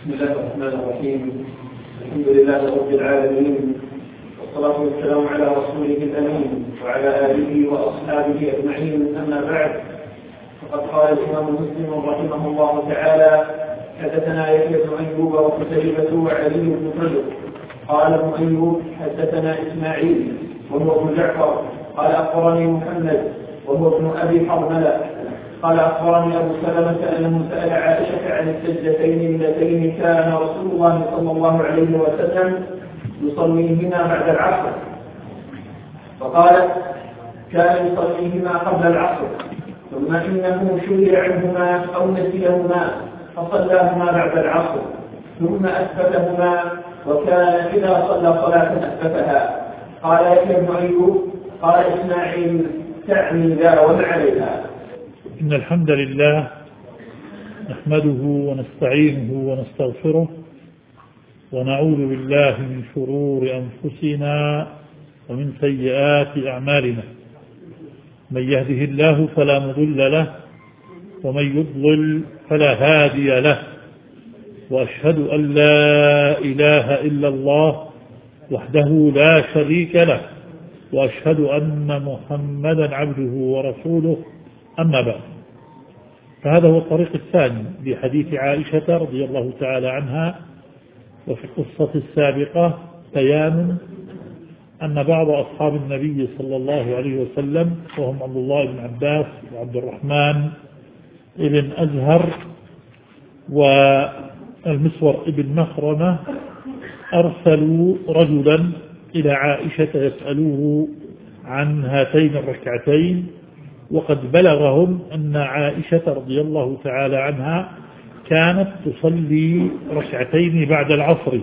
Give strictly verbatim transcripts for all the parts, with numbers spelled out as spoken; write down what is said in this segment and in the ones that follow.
بسم الله الرحمن الرحيم. الحمد لله رب العالمين، والصلاة والسلام على رسوله الأمين وعلى آله وأصحابه أجمعين. أما بعد، فقد قال الإمام مسلم رحمه الله تعالى: حدثنا يحيى بن أيوب وقتيبة وعلي بن حجر. قال ابن أيوب: حدثنا إسماعيل وهو ابن جعفر قال أخبرني محمد وهو ابن أبي حرملة قال أخبرني أبو سلمة أنه سأل عائشة عن السجدتين اللتين كان رسول الله صلى الله عليه وسلم يصليهما بعد العصر، فقالت: كان يصليهما قبل العصر، ثم إنه شرع عنهما أو نسيهما فصلاهما بعد العصر، ثم أثبتهما، وكان إذا صلى صلاة أثبتها. قال يحيى بن أيوب: قال إسماعيل: تعني ذا وما عليها. إن الحمد لله نحمده ونستعينه ونستغفره، ونعوذ بالله من شرور أنفسنا ومن سيئات أعمالنا. من يهده الله فلا مضل له، ومن يضلل فلا هادي له، وأشهد أن لا إله إلا الله وحده لا شريك له، وأشهد أن محمدا عبده ورسوله. أما بعد، فهذا هو الطريق الثاني لحديث عائشة رضي الله تعالى عنها. وفي القصة السابقة بيان أن بعض أصحاب النبي صلى الله عليه وسلم، وهم عبد الله بن عباس وعبد الرحمن بن أزهر والمسور بن مخرمة، أرسلوا رجلا إلى عائشة يسألوه عن هاتين الركعتين، وقد بلغهم أن عائشة رضي الله تعالى عنها كانت تصلي ركعتين بعد العصر.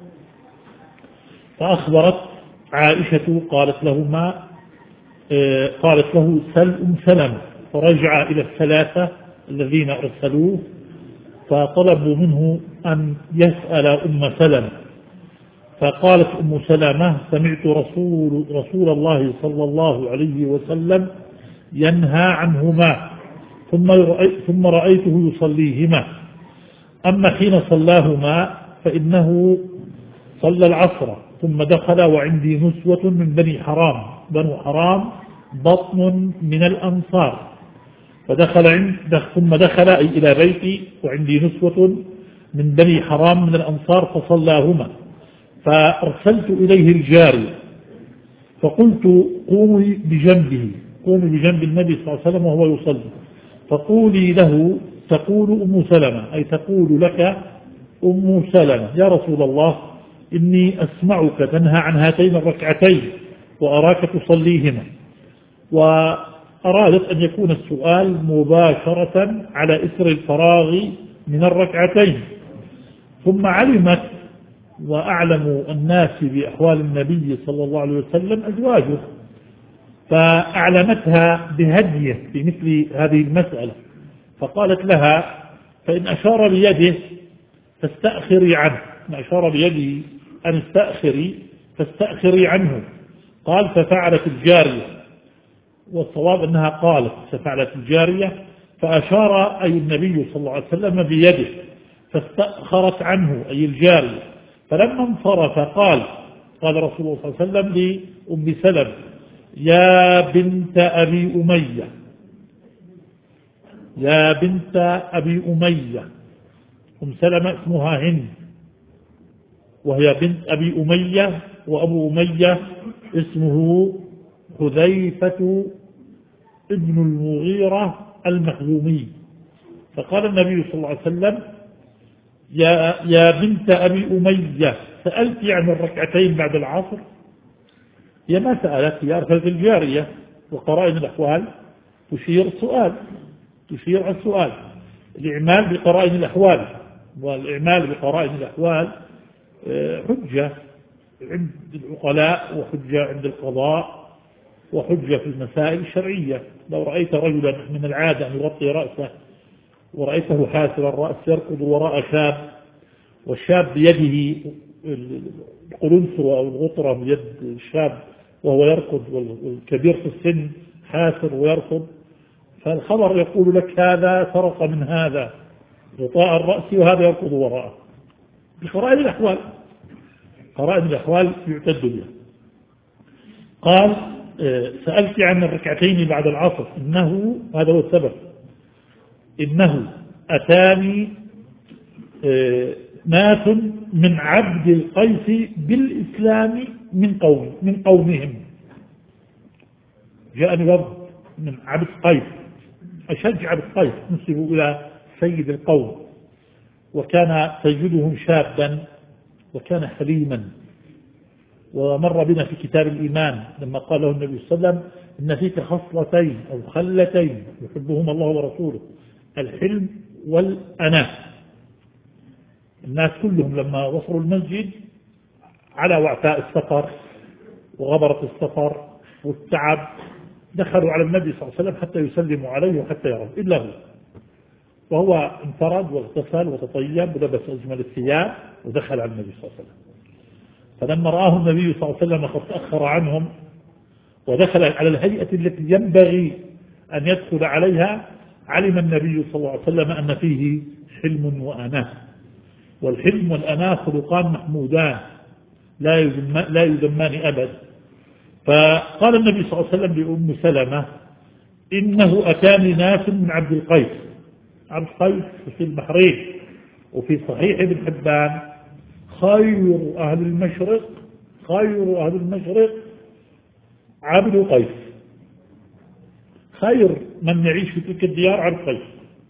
فأخبرت عائشة قالت لهما قالت له: سل أم سلمة. فرجع إلى الثلاثة الذين أرسلوه فطلبوا منه أن يسأل أم سلمة. فقالت أم سلمة: سمعت رسول, رسول الله صلى الله عليه وسلم ينهى عنهما، ثم رأيته يصليهما، أما حين صلاهما فإنه صلى العصر ثم دخل وعندي نسوة من بني حرام. بنو حرام بطن من الأنصار، فدخل عند ثم دخل أي إلى بيتي وعندي نسوة من بني حرام من الأنصار فصلاهما، فأرسلت إليه الجاري فقلت: قومي بجنبه قومي بجنب النبي صلى الله عليه وسلم وهو يصلي، فقولي له تقول أم سلمة، أي تقول لك أم سلمة: يا رسول الله، إني أسمعك تنهى عن هاتين الركعتين وأراك تصليهما. وأرادت أن يكون السؤال مباشرة على إثر الفراغ من الركعتين. ثم علمت وأعلم الناس بأحوال النبي صلى الله عليه وسلم أزواجه، فأعلمتها بهديه في مثل هذه المسألة، فقالت لها: فإن أشار بيده فاستأخري عنه، إن أشار بيده أن استأخري فاستأخري عنه. قال: ففعلت الجارية، والصواب أنها قالت ففعلت الجارية، فأشار أي النبي صلى الله عليه وسلم بيده فاستأخرت عنه أي الجارية. فلما انصرف قال قال رسول الله صلى الله عليه وسلم لأم سلمة: يا بنت أبي أمية يا بنت أبي أمية أم سلمة اسمها هند، وهي بنت أبي أمية، وأبو أمية اسمه حذيفة ابن المغيرة المخزومي. فقال النبي صلى الله عليه وسلم: يا, يا بنت أبي أمية، سألت عن الركعتين بعد العصر؟ هي ما سألت، هي أرسلت الجارية، وقرائن الأحوال تشير السؤال تشير على السؤال الإعمال بقرائن الأحوال، والإعمال بقرائن الأحوال حجة عند العقلاء، وحجة عند القضاء، وحجة في المسائل الشرعية. لو رأيت رجلا من العادة أن يغطي رأسه ورأيته حاسر الرأس يركض وراء شاب، والشاب بيده القلنسر أو الغطرة بيد الشاب وهو يركض، والكبير في السن حاسر ويركض، فالخبر يقول لك هذا سرق من هذا غطاء الرأس وهذا يركض وراءه، بقرائن الأحوال، قرائن الأحوال يعتد بها. قال سألت عن الركعتين بعد العصر، إنه هذا هو السبب، إنه أتاني ناس من عبد القيس بالإسلام من قوم من قومهم، جاءني برضه من عبد القيس، أشج عبد القيس نسبوا إلى سيد القوم، وكان سيدهم شابا وكان حليما. ومر بنا في كتاب الإيمان لما قال له النبي صلى الله عليه وسلم إن فيك خصلتين أو خلتين يحبهما الله ورسوله، الحلم والأناة. الناس كلهم لما وصلوا المسجد على وعثاء السفر وغبرة السفر والتعب دخلوا على النبي صلى الله عليه وسلم حتى يسلموا عليه وحتى يروا، إلا هو، وهو انفرد واغتسل وتطيب ولبس أجمل الثياب ودخل على النبي صلى الله عليه وسلم. فلما رآه النبي صلى الله عليه وسلم قد تأخر عنهم ودخل على الهيئة التي ينبغي أن يدخل عليها، علم النبي صلى الله عليه وسلم أن فيه حلم وأناة، والحلم والأناة خلقان محمودان لا يذمان أبد. فقال النبي صلى الله عليه وسلم لأم سلمة إنه أتاني ناس من عبد القيس. عبد القيس في البحرين، وفي صحيح ابن حبان خير أهل المشرق خير أهل المشرق عبد القيس، خير من يعيش في تلك الديار عبد القيس.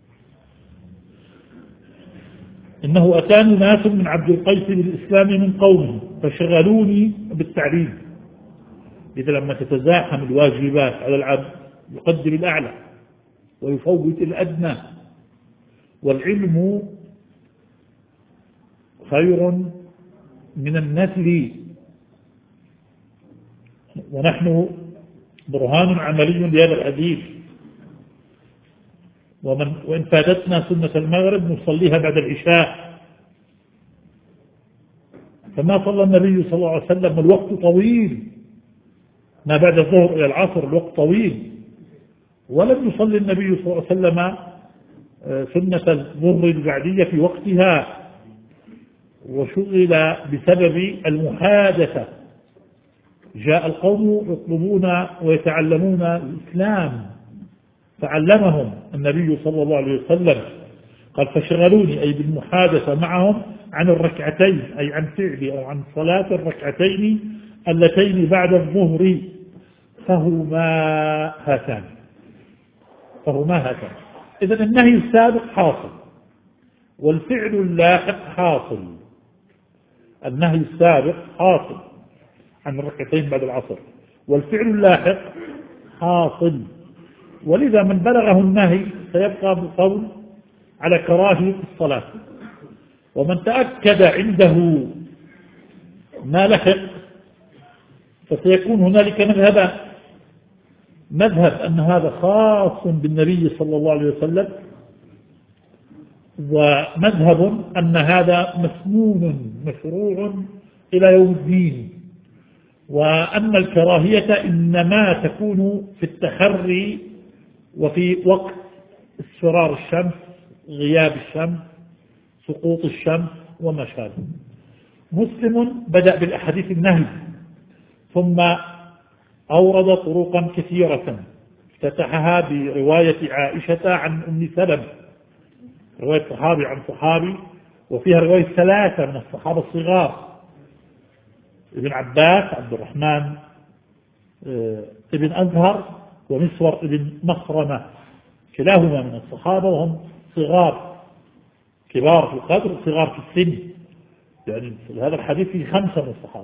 إنه أتاني ناس من عبد القيس بالإسلام من قومه فشغلوني بالتعليم. إذا لما تتزاحم الواجبات على العبد يقدم الأعلى ويفوت الأدنى، والعلم خير من النسل، ونحن برهان عملي لهذا الحديث. ومن وإن فاتتنا سنة المغرب نصليها بعد العشاء، فما صلى النبي صلى الله عليه وسلم الوقت طويل، ما بعد الظهر إلى العصر الوقت طويل، ولم يصلي النبي صلى الله عليه وسلم سنة الظهر البعدية في وقتها، وشغل بسبب المحادثة. جاء القوم يطلبون ويتعلمون الإسلام فعلمهم النبي صلى الله عليه وسلم. قال فشغلوني أي بالمحادثة معهم عن الركعتين، أي عن فعل أو عن صلاة الركعتين اللتين بعد الظهر، فهما هاتان فهما هاتان إذن النهي السابق حاصل والفعل اللاحق حاصل. النهي السابق حاصل عن الركعتين بعد العصر، والفعل اللاحق حاصل، ولذا من بلغه النهي سيبقى بالقول على كراهية الصلاة. ومن تأكد عنده ما لحق فسيكون هنالك مذهبان: مذهب أن هذا خاص بالنبي صلى الله عليه وسلم، ومذهب أن هذا مسنون مشروع إلى يوم الدين، وأن الكراهية إنما تكون في التحري وفي وقت اصفرار الشمس، غياب الشمس، سقوط الشمس وما شابه. مسلم بدأ بالأحاديث النهي ثم أورد طرقا كثيرة، افتتحها برواية عائشة عن أم سلمة، رواية صحابي عن صحابي، وفيها رواية ثلاثة من الصحابة الصغار: ابن عباس، عبد الرحمن ابن أزهر، ومسور ابن مخرمة، كلاهما من الصحابة وهم صغار، كبار في القدر صغار في السن. يعني في هذا الحديث فيه خمسة من الصحابة،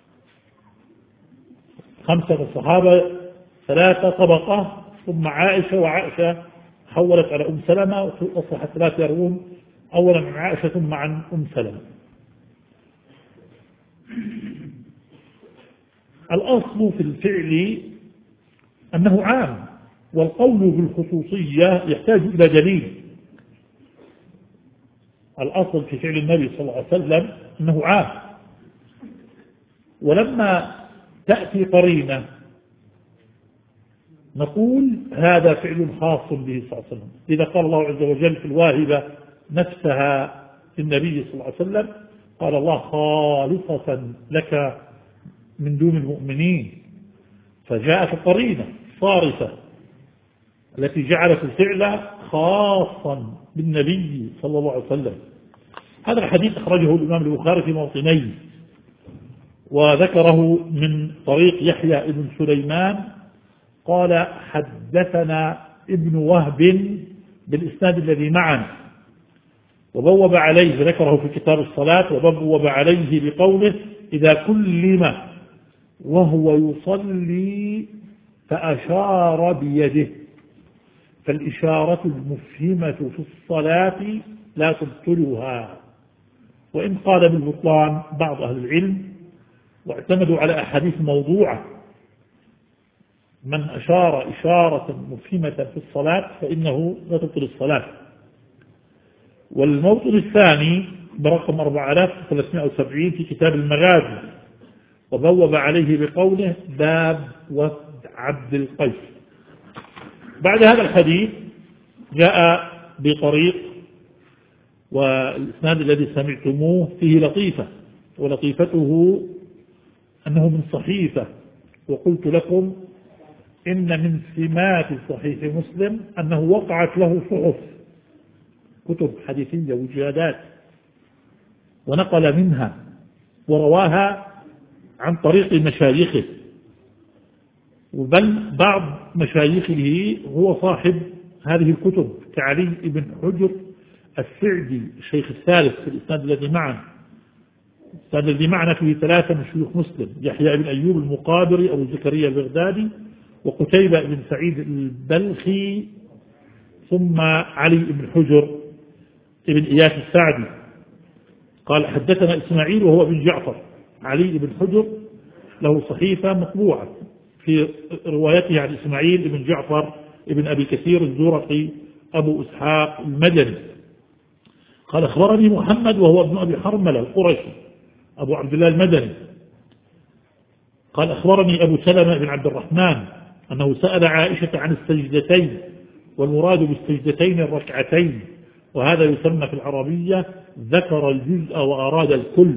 خمسة من الصحابة، ثلاثة طبقة، ثم عائشة، وعائشة حولت على أم سلمة، وأصبحت ثلاثة يروون أولا عن عائشة ثم عن أم سلمة. الأصل في الفعل أنه عام، والقول بالخصوصية يحتاج إلى دليل. الأصل في فعل النبي صلى الله عليه وسلم أنه عام، ولما تأتي قرينة نقول هذا فعل خاص به صلى الله عليه وسلم. إذا قال الله عز وجل في الواهبة نفسها للنبي صلى الله عليه وسلم قال الله خالصة لك من دون المؤمنين، فجاءت قرينة صارفة التي جعلت الفعل خاصا بالنبي صلى الله عليه وسلم. هذا الحديث أخرجه الإمام البخاري في موطنين، وذكره من طريق يحيى بن سليمان قال حدثنا ابن وهب بالإسناد الذي معنا، وبوب عليه ذكره في كتاب الصلاة، وبوب عليه بقوله إذا كلم وهو يصلي فأشار بيده، فالإشارة المفهمة في الصلاة لا تبطلها. وإن قال بالبطلان بعض أهل العلم واعتمدوا على أحاديث موضوعة، من أشار إشارة مفهمة في الصلاة فإنه لا تبطل الصلاة. والموطن الثاني برقم أربعة آلاف وثلاثمائة وسبعين في كتاب المغازي، وبوب عليه بقوله باب وفد عبد القيس. بعد هذا الحديث جاء بطريق، والإسناد الذي سمعتموه فيه لطيفة، ولطيفته أنه من صحيفة. وقلت لكم إن من سمات صحيح مسلم أنه وقعت له صحف، كتب حديثية وجهادات، ونقل منها ورواها عن طريق مشايخه، بل بعض مشايخه هو صاحب هذه الكتب كعلي بن حجر السعدي الشيخ الثالث في الإسناد الذي معنا. الإسناد الذي معنا فيه ثلاثة من شيوخ مسلم: يحيى بن أيوب المقابري، أبو زكريا البغدادي، وقتيبة بن سعيد البلخي، ثم علي بن حجر بن إياس السعدي. قال حدثنا إسماعيل وهو ابن جعفر. علي بن حجر له صحيفة مطبوعة في روايته عن إسماعيل بن جعفر ابن أبي كثير الزرقي أبو إسحاق المدني. قال أخبرني محمد وهو ابن أبي حرملة القرشي أبو عبد الله المدني. قال أخبرني أبو سلمة بن عبد الرحمن أنه سأل عائشة عن السجدتين، والمراد بالسجدتين الركعتين، وهذا يسمى في العربية ذكر الجزء وأراد الكل.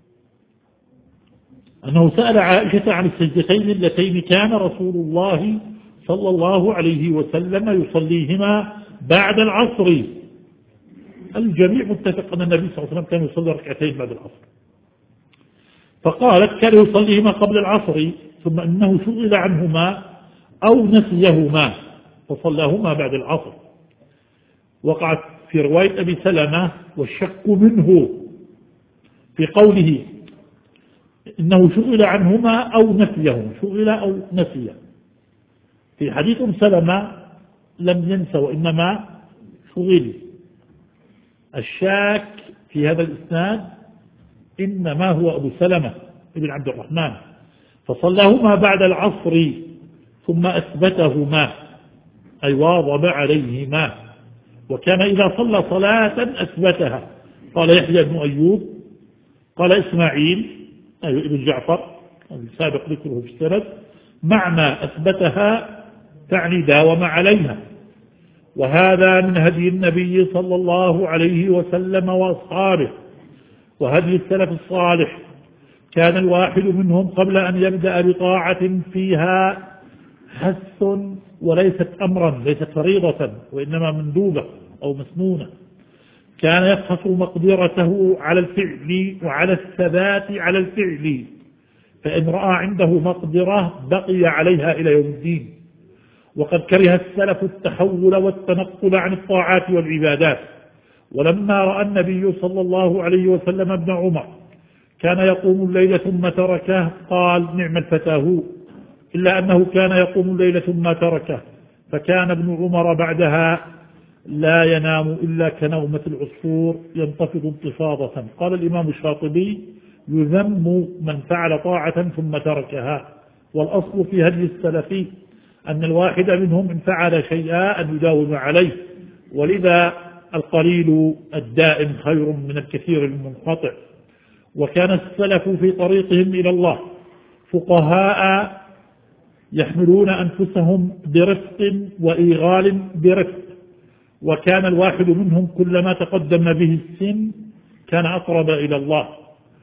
أنه سأل عائشة عن السجدتين اللتين كان رسول الله صلى الله عليه وسلم يصليهما بعد العصر. الجميع متفق أن النبي صلى الله عليه وسلم كان يصلي ركعتين بعد العصر، فقالت كان يصليهما قبل العصر ثم أنه شغل عنهما أو نسيهما فصلاهما بعد العصر. وقعت في رواية أبي سلمة والشك منه في قوله إنه شغل عنهما أو نسيهما، شغل أو نسي. في حديث سلمة لم ينسى وإنما شغل. الشاك في هذا الإسناد إنما هو أبو سلمة ابن عبد الرحمن، فصلاهما بعد العصر ثم أثبتهما أي واظب عليهما، وكان إذا صلى صلاة أثبتها. قال يحيى بن أيوب قال إسماعيل أي ابن جعفر السابق ذكره في السند معنى أثبتها تعني داوم عليها. وهذا من هدي النبي صلى الله عليه وسلم وأصحابه وهدي السلف الصالح. كان الواحد منهم قبل أن يبدأ بطاعة فيها حث وليست أمرا، ليست فريضة وإنما مندوبة أو مسنونة، كان يفحص مقدرته على الفعل وعلى الثبات على الفعل، فإن رأى عنده مقدرة بقي عليها إلى يوم الدين. وقد كره السلف التحول والتنقل عن الطاعات والعبادات. ولما رأى النبي صلى الله عليه وسلم ابن عمر كان يقوم الليل ثم تركه قال نعم الفتى هو، إلا أنه كان يقوم الليل ثم تركه، فكان ابن عمر بعدها لا ينام إلا كنومة العصفور ينتفض انتفاضة. قال الإمام الشاطبي يذم من فعل طاعة ثم تركها، والأصل في هدي السلف أن الواحد منهم إن فعل شيئا أن يداوم عليه، ولذا القليل الدائم خير من الكثير المنقطع. وكان السلف في طريقهم إلى الله فقهاء يحملون أنفسهم برفق وإيغال برفق، وكان الواحد منهم كلما تقدم به السن كان أقرب إلى الله،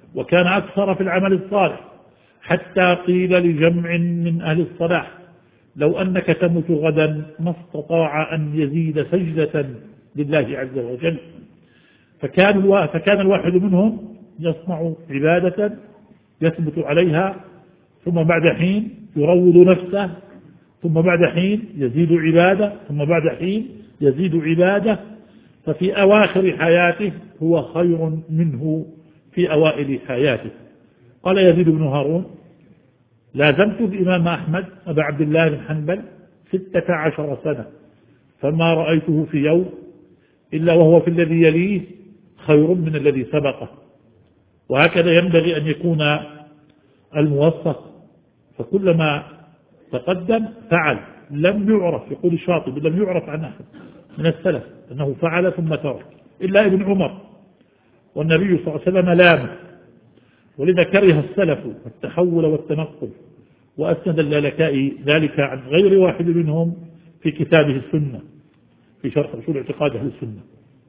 وكان أكثر في العمل الصالح، حتى قيل لجمع من أهل الصلاح لو أنك تمت غدا ما استطاع أن يزيد سجدة لله عز وجل. فكان, فكان الواحد منهم يصنع عبادة يثبت عليها، ثم بعد حين يروض نفسه، ثم بعد حين يزيد عبادة، ثم بعد حين يزيد عبادة، ففي أواخر حياته هو خير منه في أوائل حياته. قال يزيد بن هارون: لازمت الإمام أحمد أبا عبد الله بن حنبل ستة عشر سنة، فما رأيته في يوم إلا وهو في الذي يليه خير من الذي سبقه. وهكذا ينبغي أن يكون الموفق، فكلما تقدم فعل لم يعرف، يقول الشاطبي لم يعرف عن أحد من السلف أنه فعل ثم ترك إلا ابن عمر، والنبي صلى الله عليه وسلم لامه، ولذا كره السلف التحول والتنقل، وأسند اللالكائي ذلك عن غير واحد منهم في كتابه السنة في شرح أصول اعتقاد أهل السنة.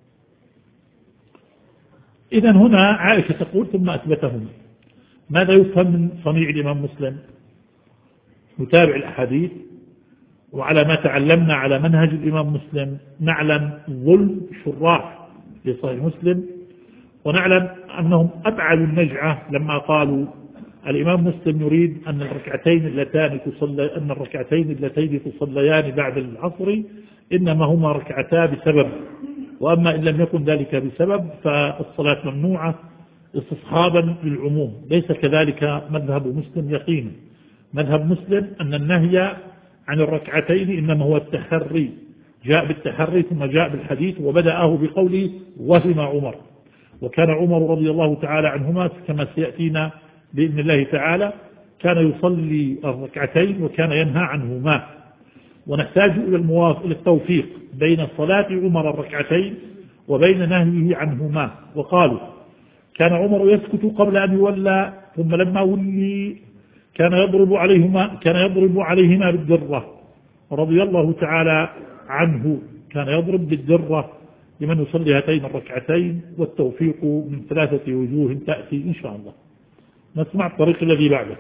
إذن هنا عائشة تقول: ثم أثبتهم. ماذا يفهم من صنيع الإمام مسلم؟ نتابع الأحاديث، وعلى ما تعلمنا على منهج الإمام مسلم نعلم ظلم شراح لصحيح مسلم، ونعلم أنهم أبعدوا النجعة لما قالوا الإمام مسلم يريد أن الركعتين اللتان تصلي أن الركعتين اللتين تصليان بعد العصر إنما هما ركعتا بسبب، وأما إن لم يكن ذلك بسبب فالصلاة ممنوعة استصحابا للعموم. ليس كذلك مذهب مسلم يقينا. مذهب مسلم أن النهي عن الركعتين إنما هو التحري، جاء بالتحري ثم جاء بالحديث، وبدأه بقوله: وهم عمر. وكان عمر رضي الله تعالى عنهما كما سيأتينا بإذن الله تعالى كان يصلي الركعتين وكان ينهى عنهما. ونحتاج إلى الموافق إلى التوفيق بين صلاة عمر الركعتين وبين نهيه عنهما. وقالوا كان عمر يسكت قبل أن يولى، ثم لما ولي كان يضرب عليهما كان يضرب عليهما بالدرة رضي الله تعالى عنه، كان يضرب بالدرة لمن يصلي هاتين الركعتين، والتوفيق من ثلاثة وجوه تأتي إن شاء الله. نسمع الطريق الذي بعده.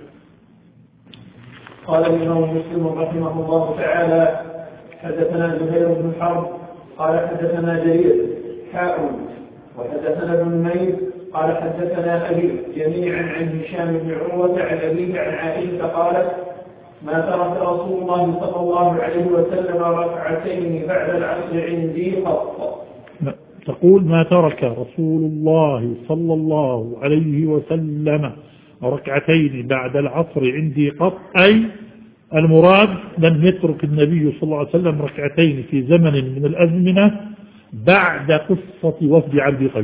قال الإمام مسلم رحمه الله تعالى: حدثنا زهير بن حرب قال حدثنا جرير حاء وحدثنا ابن نمير قال حدثنا أبي جميعا عن هشام بن عروة عن أبيه عن عائشة قالت: ما ترك رسول الله صلى الله عليه وسلم ركعتين بعد العصر عندي قط. تقول: ما ترك رسول الله صلى الله عليه وسلم ركعتين بعد العصر عندي قط، أي المراد لم يترك النبي صلى الله عليه وسلم ركعتين في زمن من الأزمنة بعد قصة وفد عبد قيس.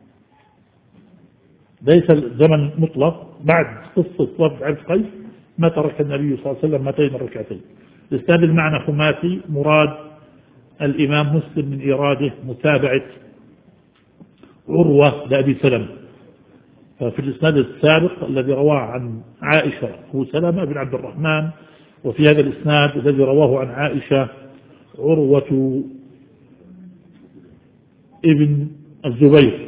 ليس الزمن مطلق، بعد قصة وفد عبد قيس ما ترك النبي صلى الله عليه وسلم هاتين الركعتين. لأستاذ المعنى خماسي، مراد الإمام مسلم من إراده متابعة عروة لأبي سلمة. ففي الإسناد السابق الذي رواه عن عائشة هو سلمة بن عبد الرحمن، وفي هذا الإسناد الذي رواه عن عائشة عروة ابن الزبير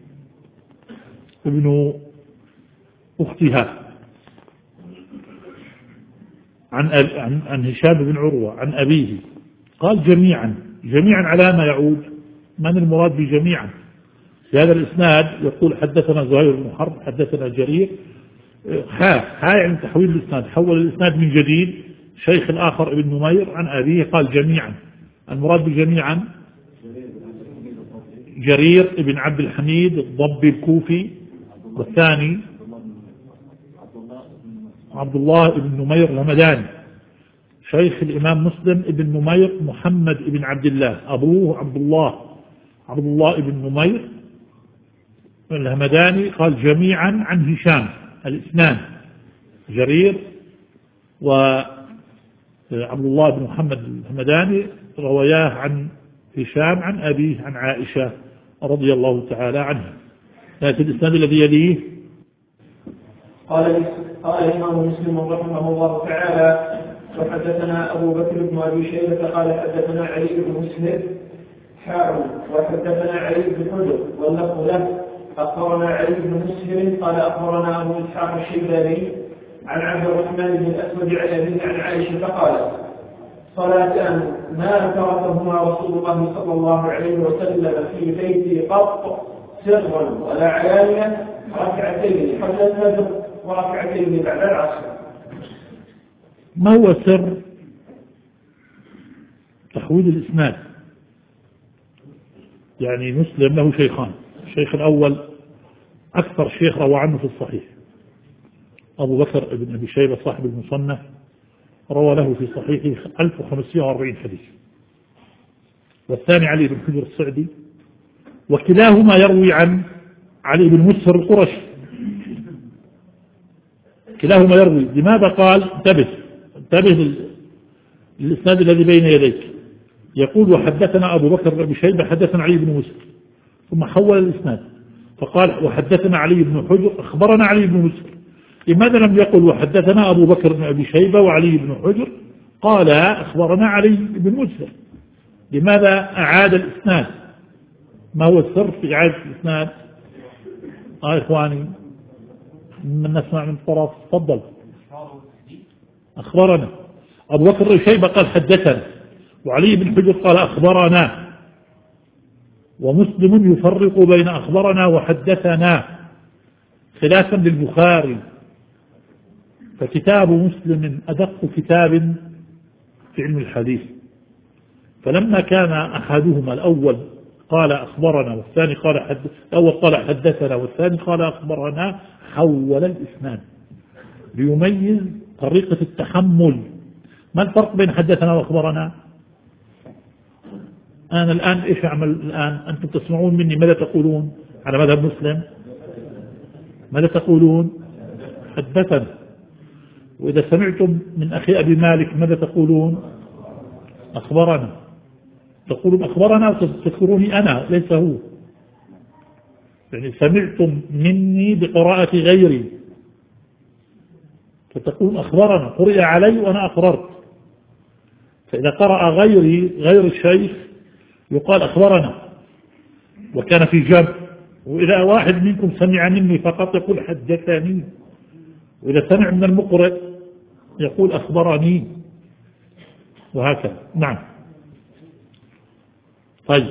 ابن أختها عن, عن, عن هشام بن عروة عن أبيه. قال جميعا. جميعا على ما يعود؟ من المراد بجميعا؟ في هذا الإسناد يقول حدثنا زهير بن حرب حدثنا جرير حا حا يعني تحويل الإسناد، حول الإسناد من جديد. شيخ الآخر ابن نمير عن أبيه قال جميعا. المراد بجميعا جرير ابن عبد الحميد الضبي الكوفي، والثاني عبد الله ابن نمير الهمداني. شيخ الإمام مسلم ابن نمير محمد ابن عبد الله، أبوه عبد الله عبد الله ابن نمير الهمداني. قال جميعا عن هشام، الاثنان جرير وعبد الله بن محمد الهمداني روياه عن هشام عن أبيه عن عائشة رضي الله تعالى عنها. لكن الإسناد الذي يليه قال قال الإمام مسلم رحمه الله تعالى: وحدثنا أبو بكر بن أبي شيبة قال حدثنا علي بن مسهر حاء وحدثنا علي بن حجر واللفظ له أخبرنا علي بن مسهر قال أخبرنا أبو إسحاق الشيباني عن عبد الرحمن بن الأسود عن أبيه عن عائشة قالت: صلاتان ما تركهما رسول الله صلى الله عليه وسلم في بيتي قط سرا ولا علانية، ركعتين قبل الفجر وركعتين بعد العصر. ما هو سر تحويل الإسناد؟ يعني مسلم له شيخان، الشيخ الأول أكثر شيخ روى عنه في الصحيح أبو بكر بن أبي شيبة صاحب المصنف، روى له في صحيحه ألف وخمسمائة وأربعين حديث، والثاني علي بن حجر الصعدي، وكلاهما يروي عن علي بن مسهر القرشي، كلاهما يروي. لماذا قال انتبه انتبه للإسناد الذي بين يديك؟ يقول: وحدثنا أبو بكر بن أبي شيبة حدثنا علي بن مسهر، ثم حول الإسناد فقال: وحدثنا علي بن حجر أخبرنا علي بن مسهر. لماذا لم يقل وحدثنا أبو بكر بن أبي شيبة وعلي بن حجر؟ قال أخبرنا علي بن مسهر. لماذا أعاد الإسناد؟ ما هو السر في إعادة الإسناد؟ آه إخواني من نسمع من طرف تفضل. أخبرنا أبو بكر بن شيبة قال حدثنا، وعلي بن حجر قال أخبرنا، ومسلم يفرق بين أخبرنا وحدثنا خلافا للبخاري، فكتاب مسلم أدق كتاب في علم الحديث. فلما كان أحدهما الأول قال أخبرنا والثاني قال حد الأول قال حدثنا والثاني قال أخبرنا، حول الإسناد ليميز طريقة التحمل. ما الفرق بين حدثنا وأخبرنا؟ أنا الآن إيش أعمل الآن؟ أنتم تسمعون مني ماذا تقولون على مذهب مسلم؟ ماذا تقولون؟ حدثنا. وإذا سمعتم من أخي أبي مالك ماذا تقولون؟ أخبرنا. تقولون أخبرنا وتذكروني أنا ليس هو، يعني سمعتم مني بقراءة غيري فتقولون أخبرنا، قرئ علي وأنا أقررت. فإذا قرأ غيري غير الشيخ يقال أخبرنا وكان في جنب، وإذا واحد منكم سمع مني فقط يقول حدثني، وإذا سمع من المقرئ يقول أخبرني، وهكذا. نعم. طيب،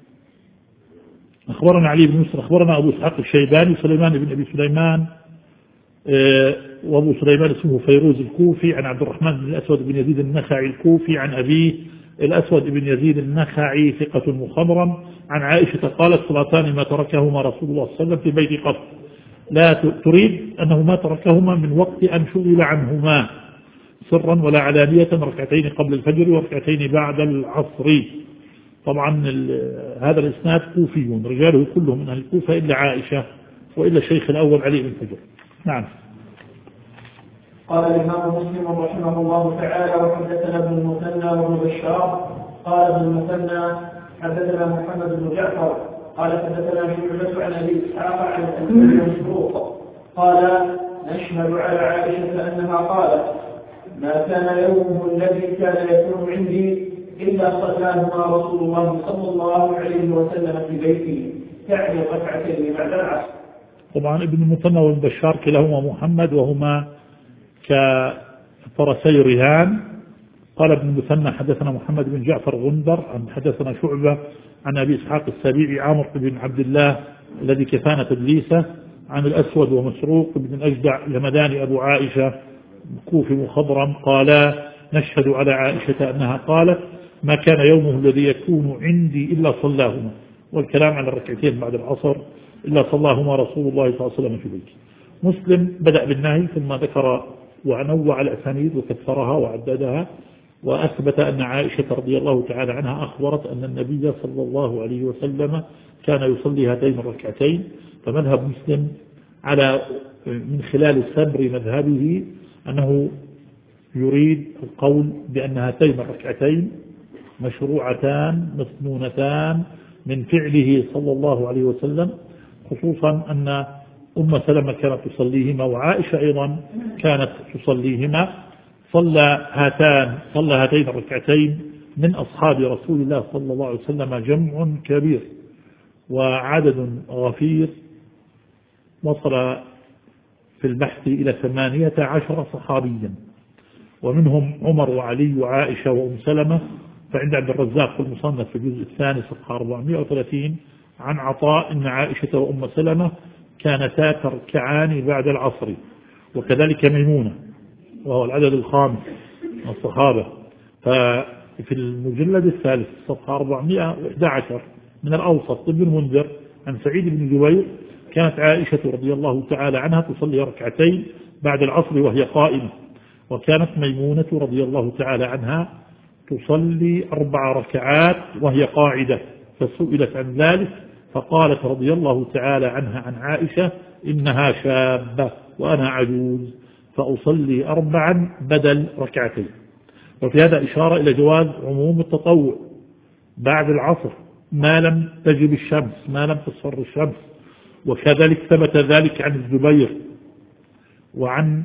أخبرنا علي بن مسهر أخبرنا أبو إسحاق الشيباني سليمان بن أبي سليمان، وأبو سليمان اسمه فيروز الكوفي، عن عبد الرحمن بن الأسود بن يزيد النخعي الكوفي، عن أبيه الأسود بن يزيد النخعي ثقة مخضرم، عن عائشة قالت: صلاتان ما تركهما رسول الله صلى الله عليه وسلم في بيت قط. لا تريد أنه ما تركهما من وقت أن شغل عنهما سرا ولا علانية، ركعتين قبل الفجر وركعتين بعد العصر. طبعا هذا الإسناد كوفي، رجاله كلهم من أهل الكوفة إلا عائشة وإلا الشيخ الأول علي بن حجر. نعم. قال الإمام مسلم رحمه الله تعالى: وحدثنا ابن المثنى وابن بشار قال ابن المثنى حدثنا محمد بن جعفر قال حدثنا شعبة عن أبي إسحاق عن أبي مسروق قال: نشهد على عائشة أنها قالت: ما كان يومه الذي كان يكون عندي إلا صلاهما رسول الله صلى الله عليه وسلم في بيتي، يعني ركعتين بعد العصر. طبعا ابن المثنى وابن بشار كلاهما محمد، وهما كفرسي رهان. قال ابن المثنى حدثنا محمد بن جعفر غندر عن حدثنا شعبة عن أبي إسحاق السبيعي عمرو بن عبد الله الذي كفان تدليسه، عن الأسود ومسروق بن الأجدع الهمداني أبو عائشة كوفي مخضرم قالا: نشهد على عائشة أنها قالت: ما كان يومه الذي يكون عندي إلا صلاهما، والكلام على الركعتين بعد العصر، إلا صلاهما رسول الله صلى الله عليه وسلم في بيته. مسلم بدأ بالنهي ثم ذكر ونوع الأسانيد وكثرها وعددها، وأثبت أن عائشة رضي الله تعالى عنها أخبرت أن النبي صلى الله عليه وسلم كان يصلي هاتين الركعتين. فمذهب مسلم على من خلال سبر مذهبه أنه يريد القول بأن هاتين الركعتين مشروعتان مسنونتان من فعله صلى الله عليه وسلم، خصوصا أن أم سلمة كانت تصليهما وعائشة أيضا كانت تصليهما. صلى هاتان صلى هاتين الركعتين من أصحاب رسول الله صلى الله عليه وسلم جمع كبير وعدد غفير وصل في البحث إلى ثمانية عشر صحابيا، ومنهم عمر وعلي وعائشة وأم سلمة. فعند عبد الرزاق في المصنف في الجزء الثاني صفحة أربعمائة وثلاثين عن عطاء إن عائشة وأم سلمة كانتا تركعان بعد العصر، وكذلك ميمونة وهو العدد الخامس من الصحابة. ففي المجلد الثالث صفحة أربعمائة وإحدى عشر من الأوسط ابن المنذر عن سعيد بن جبير كانت عائشة رضي الله تعالى عنها تصلي ركعتين بعد العصر وهي قائمة، وكانت ميمونة رضي الله تعالى عنها تصلي أربع ركعات وهي قاعدة، فسئلت عن ذلك فقالت رضي الله تعالى عنها عن عائشة إنها شابة وأنا عجوز فأصلي أربعا بدل ركعتين. وفي هذا إشارة إلى جواز عموم التطوع بعد العصر ما لم تجب الشمس، ما لم تصفر الشمس. وكذلك ثبت ذلك عن الزبير وعن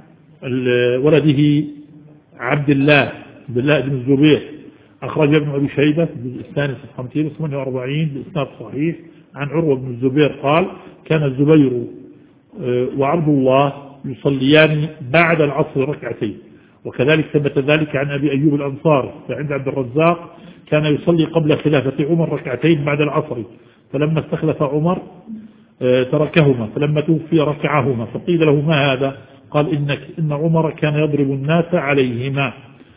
ولده عبد الله عبد الله بن الزبير، أخرج ابن أبي شيبة في الجزء الثاني صفحة مئتين وثمانية وأربعين بإسناد صحيح عن عروة بن الزبير قال كان الزبير وعبد الله يصليان بعد العصر ركعتين. وكذلك ثبت ذلك عن أبي أيوب الأنصاري فعند عبد الرزاق كان يصلي قبل خلافة عمر ركعتين بعد العصر، فلما استخلف عمر تركهما، فلما توفي ركعهما، فقيل له ما هذا؟ قال إنك إن عمر كان يضرب الناس عليهما.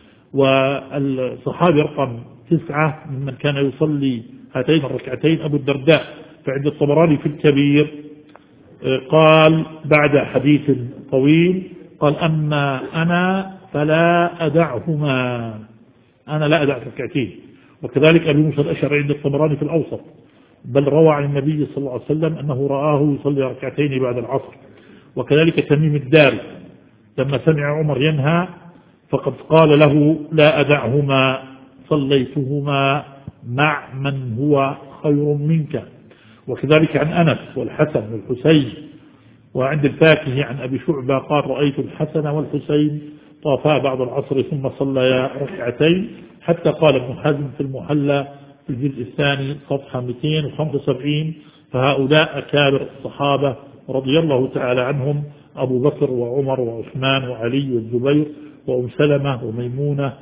والصحابي رقم تسعة ممن كان يصلي هاتين الركعتين أبو الدرداء فعند الطبراني في الكبير قال بعد حديث طويل قال أما أنا فلا أدعهما، أنا لا أدع ركعتين. وكذلك أبي موسى الأشعري عند الطبراني في الأوسط بل روى عن النبي صلى الله عليه وسلم أنه رآه يصلي ركعتين بعد العصر. وكذلك تميم الداري لما سمع عمر ينهى فقد قال له لا أدعهما صليتهما مع من هو خير منك. وكذلك عن أنس والحسن والحسين. وعند الفاكهي عن أبي شعبة قال رأيت الحسن والحسين طافا بعد العصر ثم صليا ركعتين، حتى قال ابن حزم في المحلى في الجزء الثاني صفحة مئتين وخمسة وسبعين فهؤلاء أكابر الصحابة رضي الله تعالى عنهم أبو بكر وعمر وعثمان وعلي والزبير وأم سلمة وميمونة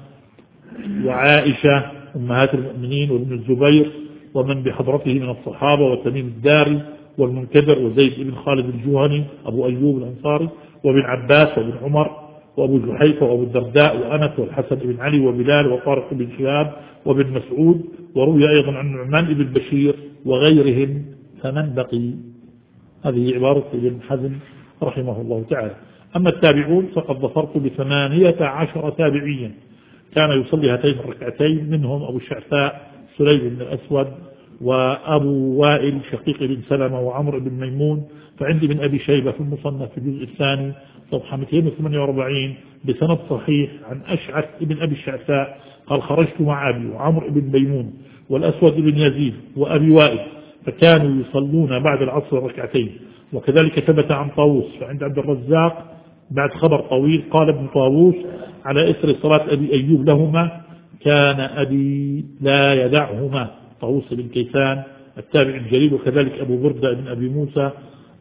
وعائشة أمهات المؤمنين وابن الزبير ومن بحضرته من الصحابة وتميم الداري والمنكدر وزيد بن خالد الجهني أبو أيوب الأنصاري وابن عباس وابن عمر وأبو جحيفة وأبو الدرداء وأنس والحسن بن علي وبلال وطارق بن شهاب وابن مسعود. وروي أيضا عن نعمان بن بشير وغيرهم فمن بقي. هذه عبارة ابن حزم رحمه الله تعالى. أما التابعون فقد ظفرت بثمانية عشر تابعيا كان يصلي هاتين الركعتين، منهم أبو الشعثاء سليم بن الأسود وأبو وائل شقيق بن سلمة وعمر بن ميمون. فعندي من أبي شيبة في المصنف في الجزء الثاني صفحة مئتين وثمانية وأربعين بسند صحيح عن أشعث بن أبي الشعثاء قال خرجت مع أبي وعمر بن ميمون والأسود بن يزيد وأبي وائل فكانوا يصلون بعد العصر ركعتين. وكذلك ثبت عن طاووس فعند عبد الرزاق بعد خبر طويل قال ابن طاووس على إثر صلاة أبي أيوب لهما كان أبي لا يدعهما، طاووس بن كيسان التابع الجليل. وكذلك أبو بردة بن أبي موسى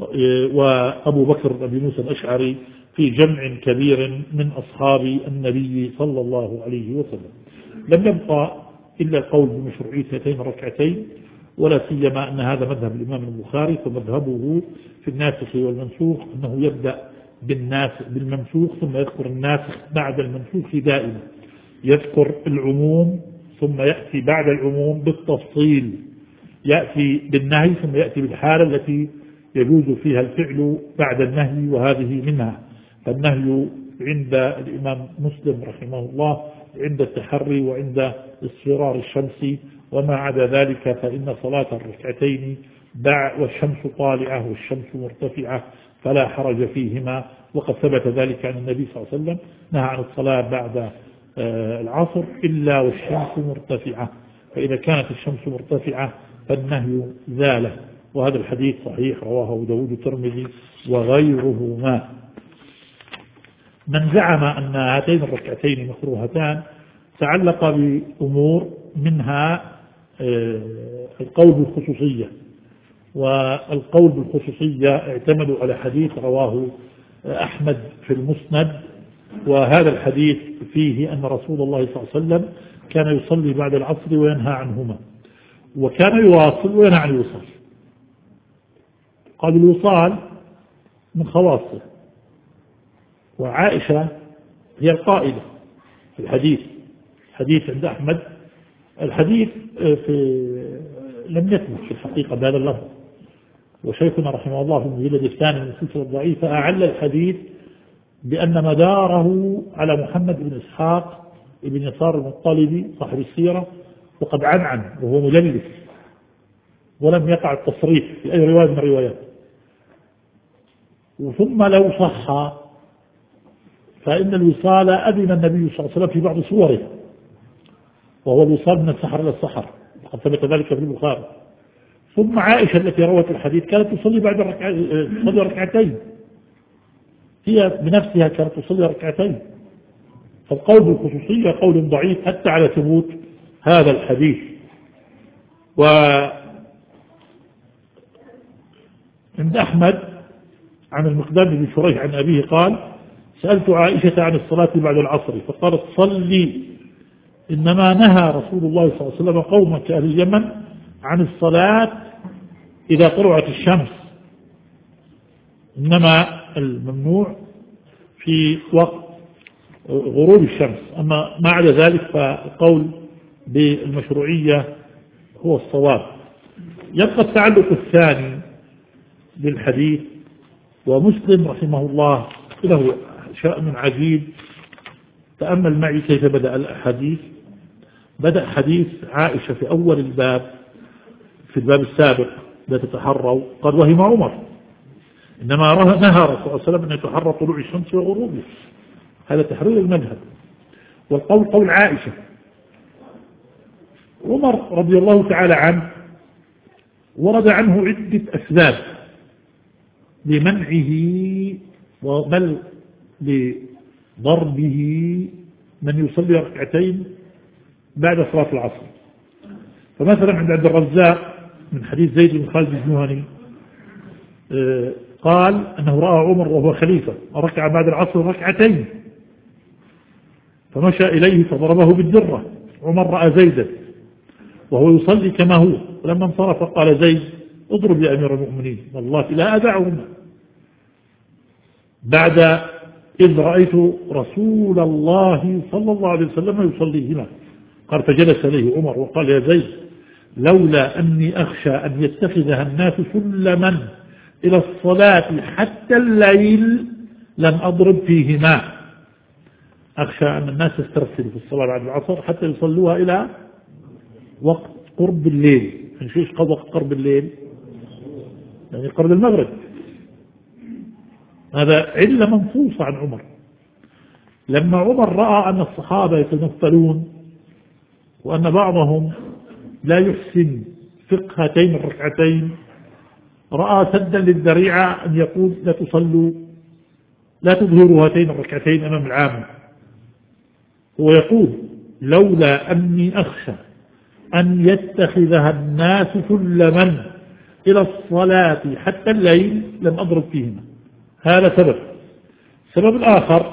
وأبو بكر بن أبي موسى الأشعري في جمع كبير من أصحاب النبي صلى الله عليه وسلم. لم يبقى إلا القول بمشروعية هاتين الركعتين، ولا سيما أن هذا مذهب الإمام البخاري، فمذهبه في الناسخ والمنسوخ أنه يبدأ بالناسخ بالمنسوخ ثم يذكر الناسخ بعد المنسوخ دائما، يذكر العموم ثم يأتي بعد العموم بالتفصيل، يأتي بالنهي ثم يأتي بالحالة التي يجوز فيها الفعل بعد النهي، وهذه منها. فالنهي عند الإمام مسلم رحمه الله عند التحري وعند اصفرار الشمس، وما عدا ذلك فإن صلاة الركعتين والشمس طالعة والشمس مرتفعة فلا حرج فيهما. وقد ثبت ذلك عن النبي صلى الله عليه وسلم نهى عن الصلاة بعد العصر إلا والشمس مرتفعة، فإذا كانت الشمس مرتفعة فالنهي زاله. وهذا الحديث صحيح رواه أبو داود الترمذي وغيرهما. من زعم أن هاتين الركعتين مكروهتان تعلق بأمور منها القول بالخصوصية، والقول بالخصوصية اعتمدوا على حديث رواه أحمد في المسند، وهذا الحديث فيه أن رسول الله صلى الله عليه وسلم كان يصلي بعد العصر وينهى عنهما، وكان يواصل وينهى عن الوصال. قال الوصال من خواصه، وعائشة هي القائلة في الحديث. الحديث عند أحمد الحديث في لم يثبت في الحقيقة بهذا اللفظ، وشيخنا رحمه الله في المجلد الثاني من السلسلة الضعيفة أعل الحديث بأن مداره على محمد بن إسحاق بن يسار المطلبي صاحب السيرة، وقد عنعن وهو مدلس ولم يقع التصريح في أي رواية من الروايات. ثم لو صح فإن الوصال أذن النبي صلى الله عليه وسلم في بعض صوره، وهو الوصال من السحر إلى السحر، وقد ثبت ذلك في البخاري. ثم عائشة التي روت الحديث كانت تصلي بعد الركع... تصلي ركعتين، هي بنفسها كانت تصلي ركعتين. فالقول بالخصوصية قول ضعيف حتى على ثبوت هذا الحديث. وعند أحمد عن المقدام بن شريح عن أبيه قال: سألت عائشة عن الصلاة بعد العصر فقالت: صلي، إنما نهى رسول الله صلى الله عليه وسلم قوما كأهل اليمن عن الصلاة إذا طلعت الشمس، إنما الممنوع في وقت غروب الشمس، أما ما عدا ذلك فالقول بالمشروعية هو الصواب. يبقى التعلق الثاني بالحديث، ومسلم رحمه الله له شأن عجيب. تأمل معي كيف بدأ الحديث. بدأ حديث عائشة في أول الباب، في الباب السابق: لا تتحروا، قد وهم عمر، إنما نهى رسول الله صلى الله عليه وسلم أن يتحرى طلوع الشمس وغروبه. هذا تحرير المذهب. والقول قول عائشة. عمر رضي الله تعالى عنه ورد عنه عدة أسباب لمنعه بل لضربه من يصلي ركعتين بعد صلاة العصر. فمثلا عند عبد الرزاق من حديث زيد بن خالد الجهني قال أنه رأى عمر وهو خليفة ركع بعد العصر ركعتين، فمشى إليه فضربه بالدرة. عمر رأى زيدا وهو يصلي كما هو، ولما انصرف قال زيد: اضرب يا أمير المؤمنين، والله لا أدعهما، بعد إذ رأيت رسول الله صلى الله عليه وسلم يصليهما. قال: فجلس إليه عمر وقال: يا زيد، لولا أني أخشى أن يتخذها الناس سلما إلى الصلاة حتى الليل لم أضرب فيهما. أخشى أن الناس يسترسلوا في الصلاة بعد العصر حتى يصلوها إلى وقت قرب الليل. نشوش قد وقت قرب الليل يعني قرب المغرب. هذا علة منصوصة عن عمر. لما عمر رأى أن الصحابة يتنفلون وأن بعضهم لا يحسن فقه هاتين الركعتين، رأى سدا للذريعة أن يقول: لا تصلوا، لا تظهروا هاتين الركعتين أمام العامة. هو يقول: لولا أني أخشى أن يتخذها الناس سلما إلى الصلاة حتى الليل لم أضرب فيهما. هذا سبب. السبب الآخر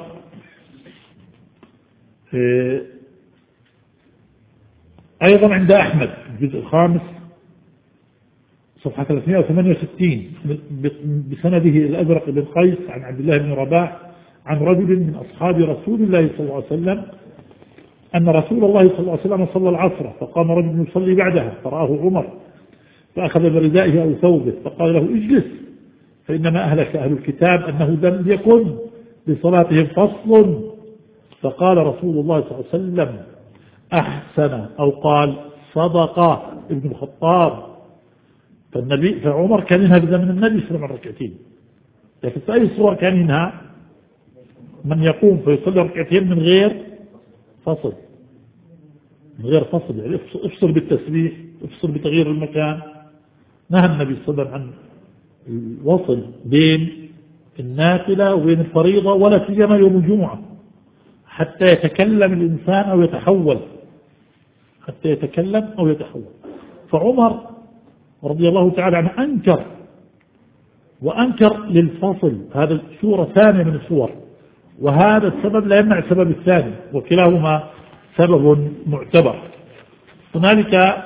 أيضا عند أحمد الجزء الخامس صفحة ثلاثمائة وثمانية وستين بسنده الأزرق بن قيس عن عبد الله بن رباح عن رجل من أصحاب رسول الله صلى الله عليه وسلم أن رسول الله صلى الله عليه وسلم صلى العصر، فقام رجل يصلي بعدها فرآه عمر فأخذ بردائه أو ثوبه فقال له: اجلس، فإنما أهلك أهل الكتاب أنه لم يكن بصلاتهم فصل. فقال رسول الله صلى الله عليه وسلم: أحسن، أو قال: صدق ابن الخطاب. فالنبي فعمر كان ينهى بزمن النبي صلى الله عليه وسلم ركعتين، لكن في أي صورة كان ينهى؟ من يقوم فيصلي ركعتين من غير فصل، من غير فصل، يعني افصل بالتسبيح، افصل بتغيير المكان. نهى النبي صلى الله عليه وسلم عن الوصل بين النافلة وبين الفريضة، ولا سيما يوم الجمعة، حتى يتكلم الإنسان أو يتحول، حتى يتكلم أو يتحول. فعمر رضي الله تعالى عنه أنكر، وأنكر للفصل، هذا سورة ثانية من السور، وهذا السبب لا يمنع السبب الثاني، وكلاهما سبب معتبر. هنالك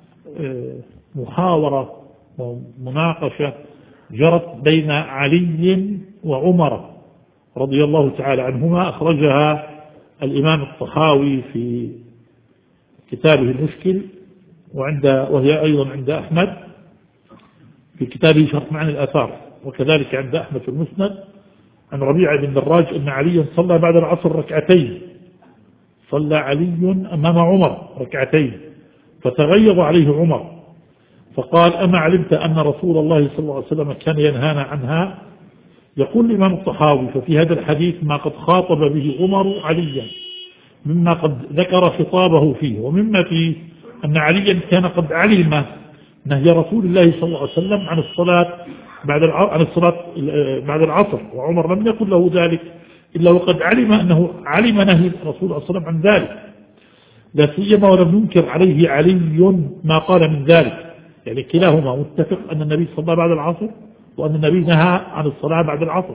محاورة ومناقشة جرت بين علي وعمر رضي الله تعالى عنهما، أخرجها الإمام الطحاوي في كتابه المشكل، وعند وهي أيضا عند أحمد في كتابه شرح معاني الآثار، وكذلك عند أحمد في المسند عن ربيعة بن دراج أن عليا صلى بعد العصر ركعتين، صلى علي أمام عمر ركعتين فتغيظ عليه عمر فقال: أما علمت أن رسول الله صلى الله عليه وسلم كان ينهانا عنها؟ يقول الإمام الطحاوي: ففي هذا الحديث ما قد خاطب به عمر عليا مما قد ذكر خطابه فيه، ومما فيه أن عليا كان قد علم نهي رسول الله صلى الله عليه وسلم عن الصلاة بعد عن الصلاة بعد العصر، وعمر لم يقل له ذلك إلا وقد علم أنه علم نهي رسول الله صلى الله عليه وسلم عن ذلك، لا سيما ولم ينكر عليه علي ما قال من ذلك. يعني كلاهما متفق أن النبي صلى بعد العصر، وأن النبي نهى عن الصلاة بعد العصر.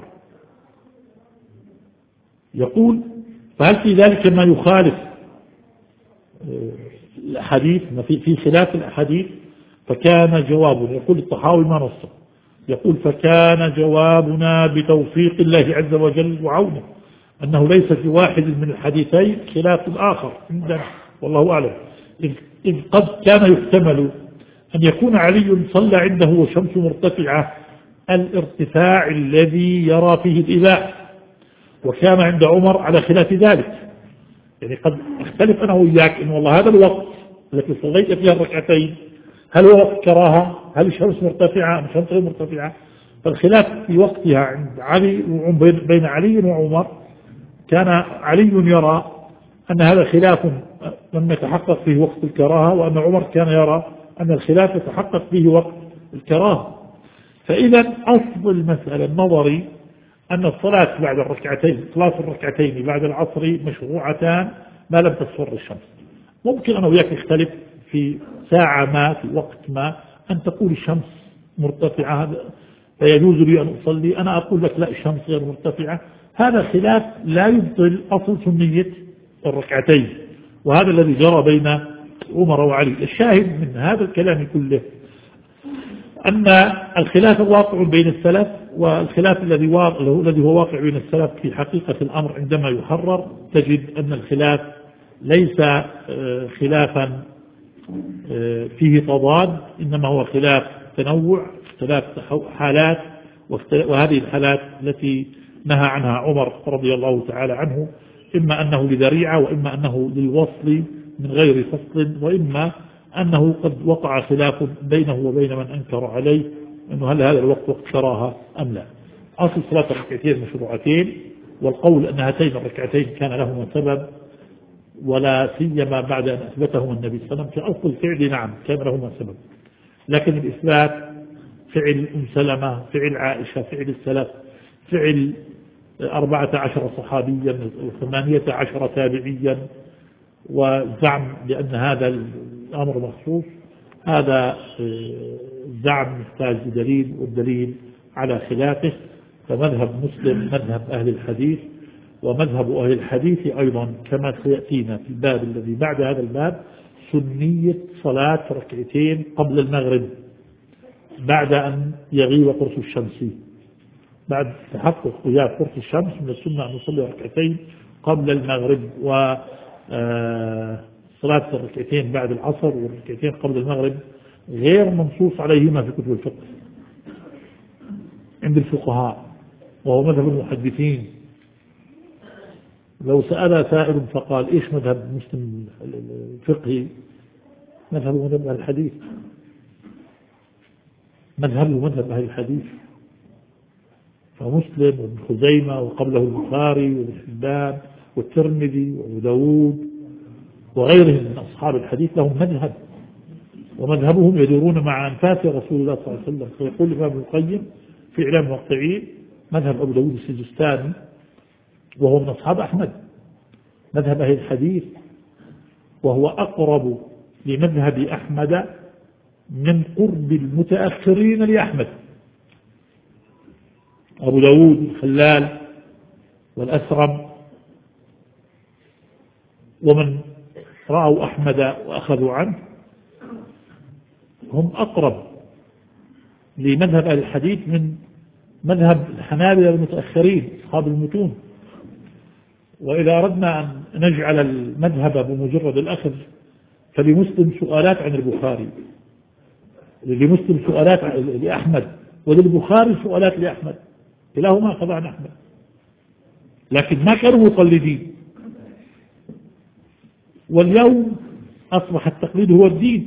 يقول: فهل في ذلك ما يخالف الحديث في خلاف الحديث؟ فكان جوابنا، يقول الطحاوي ما نصه، يقول: فكان جوابنا بتوفيق الله عز وجل وعونه أنه ليس في واحد من الحديثين خلاف الآخر عندنا والله أعلم، إذ قد كان يحتمل أن يكون علي صلى عنده والشمس مرتفعة الارتفاع الذي يرى فيه الإباحة، وكان عند عمر على خلاف ذلك. يعني قد اختلف أنا وإياك إن والله هذا الوقت التي صليت فيها الركعتين هل هو وقت كراهة؟ هل الشمس مرتفعة أم الشمس غير مرتفعة؟ فالخلاف في وقتها عند علي بين علي وعمر كان علي يرى أن هذا خلاف لم يتحقق فيه وقت الكراهة، وأن عمر كان يرى أن الخلاف يتحقق فيه وقت الكراهة. فإذا أصل المسألة النظري أن الصلاة بعد الركعتين صلاة الركعتين بعد العصر مشروعتان ما لم تصفر الشمس. ممكن أنا وياك نختلف في ساعة ما في وقت ما أن تقول الشمس مرتفعة فيجوز لي أن أصلي، أنا أقول لك لا الشمس غير مرتفعة. هذا خلاف لا يبطل أصل سنية الركعتين، وهذا الذي جرى بين عمر وعلي. الشاهد من هذا الكلام كله أن الخلاف واقع بين السلف، والخلاف الذي الذي هو واقع بين السلف في حقيقة الأمر عندما يحرر تجد أن الخلاف ليس خلافا فيه تضاد، إنما هو خلاف تنوع، اختلاف حالات، وهذه الحالات التي نهى عنها عمر رضي الله تعالى عنه إما أنه لذريعة، وإما أنه للوصل من غير فصل، وإما أنه قد وقع خلاف بينه وبين من أنكر عليه أنه هل هذا الوقت وقت كراهة أم لا. أصل صلاة الركعتين مشروعتين، والقول أن هاتين الركعتين كان لهما سبب، ولا سيما بعد أن أثبتهما النبي صلى الله عليه وسلم. في أصل الفعل نعم كان لهما سبب، لكن الإثبات فعل أم سلمة، فعل عائشة، فعل السلف، فعل أربعة عشر صحابيا وثمانية عشر تابعيا، وزعم بأن هذا الأمر مخصوص، هذا زعم محتاج لدليل، والدليل على خلافه. فمذهب مسلم مذهب أهل الحديث، ومذهب أهل الحديث أيضا كما سيأتينا في الباب الذي بعد هذا الباب سنية صلاة ركعتين قبل المغرب بعد أن يغيب قرص الشمس. بعد تحقق غياب قرص الشمس من السنة أن نصلي ركعتين قبل المغرب، و صلاة الركعتين بعد العصر والركعتين قبل المغرب غير منصوص عليهما في كتب الفقه عند الفقهاء، وهو مذهب المحدثين. لو سأل سائل فقال إيش مذهب مسلم الفقهي؟ مذهب مذهب أهل الحديث، مذهبه مذهب أهل الحديث. فمسلم وابن خزيمة وقبله البخاري وابن حبان والترمذي وابو داود وغيرهم من أصحاب الحديث لهم مذهب، ومذهبهم يدورون مع أنفاس رسول الله صلى الله عليه وسلم. فيقول الإمام ابن القيم في إعلام الموقعين مذهب أبو داود السجستاني وهو من أصحاب أحمد مذهب أهل الحديث، وهو أقرب لمذهب أحمد من قرب المتأخرين لأحمد، أبو داود الخلال والأسرم ومن رأوا أحمد وأخذوا عنه هم أقرب لمذهب أهل الحديث من مذهب الحنابلة المتأخرين أصحاب المتون. وإذا أردنا أن نجعل المذهب بمجرد الأخذ فلمسلم سؤالات عن البخاري، لمسلم سؤالات لأحمد، وللبخاري سؤالات لأحمد، كلاهما أخذ عن أحمد، لكن ما كانوا مقلدين. واليوم أصبح التقليد هو الدين،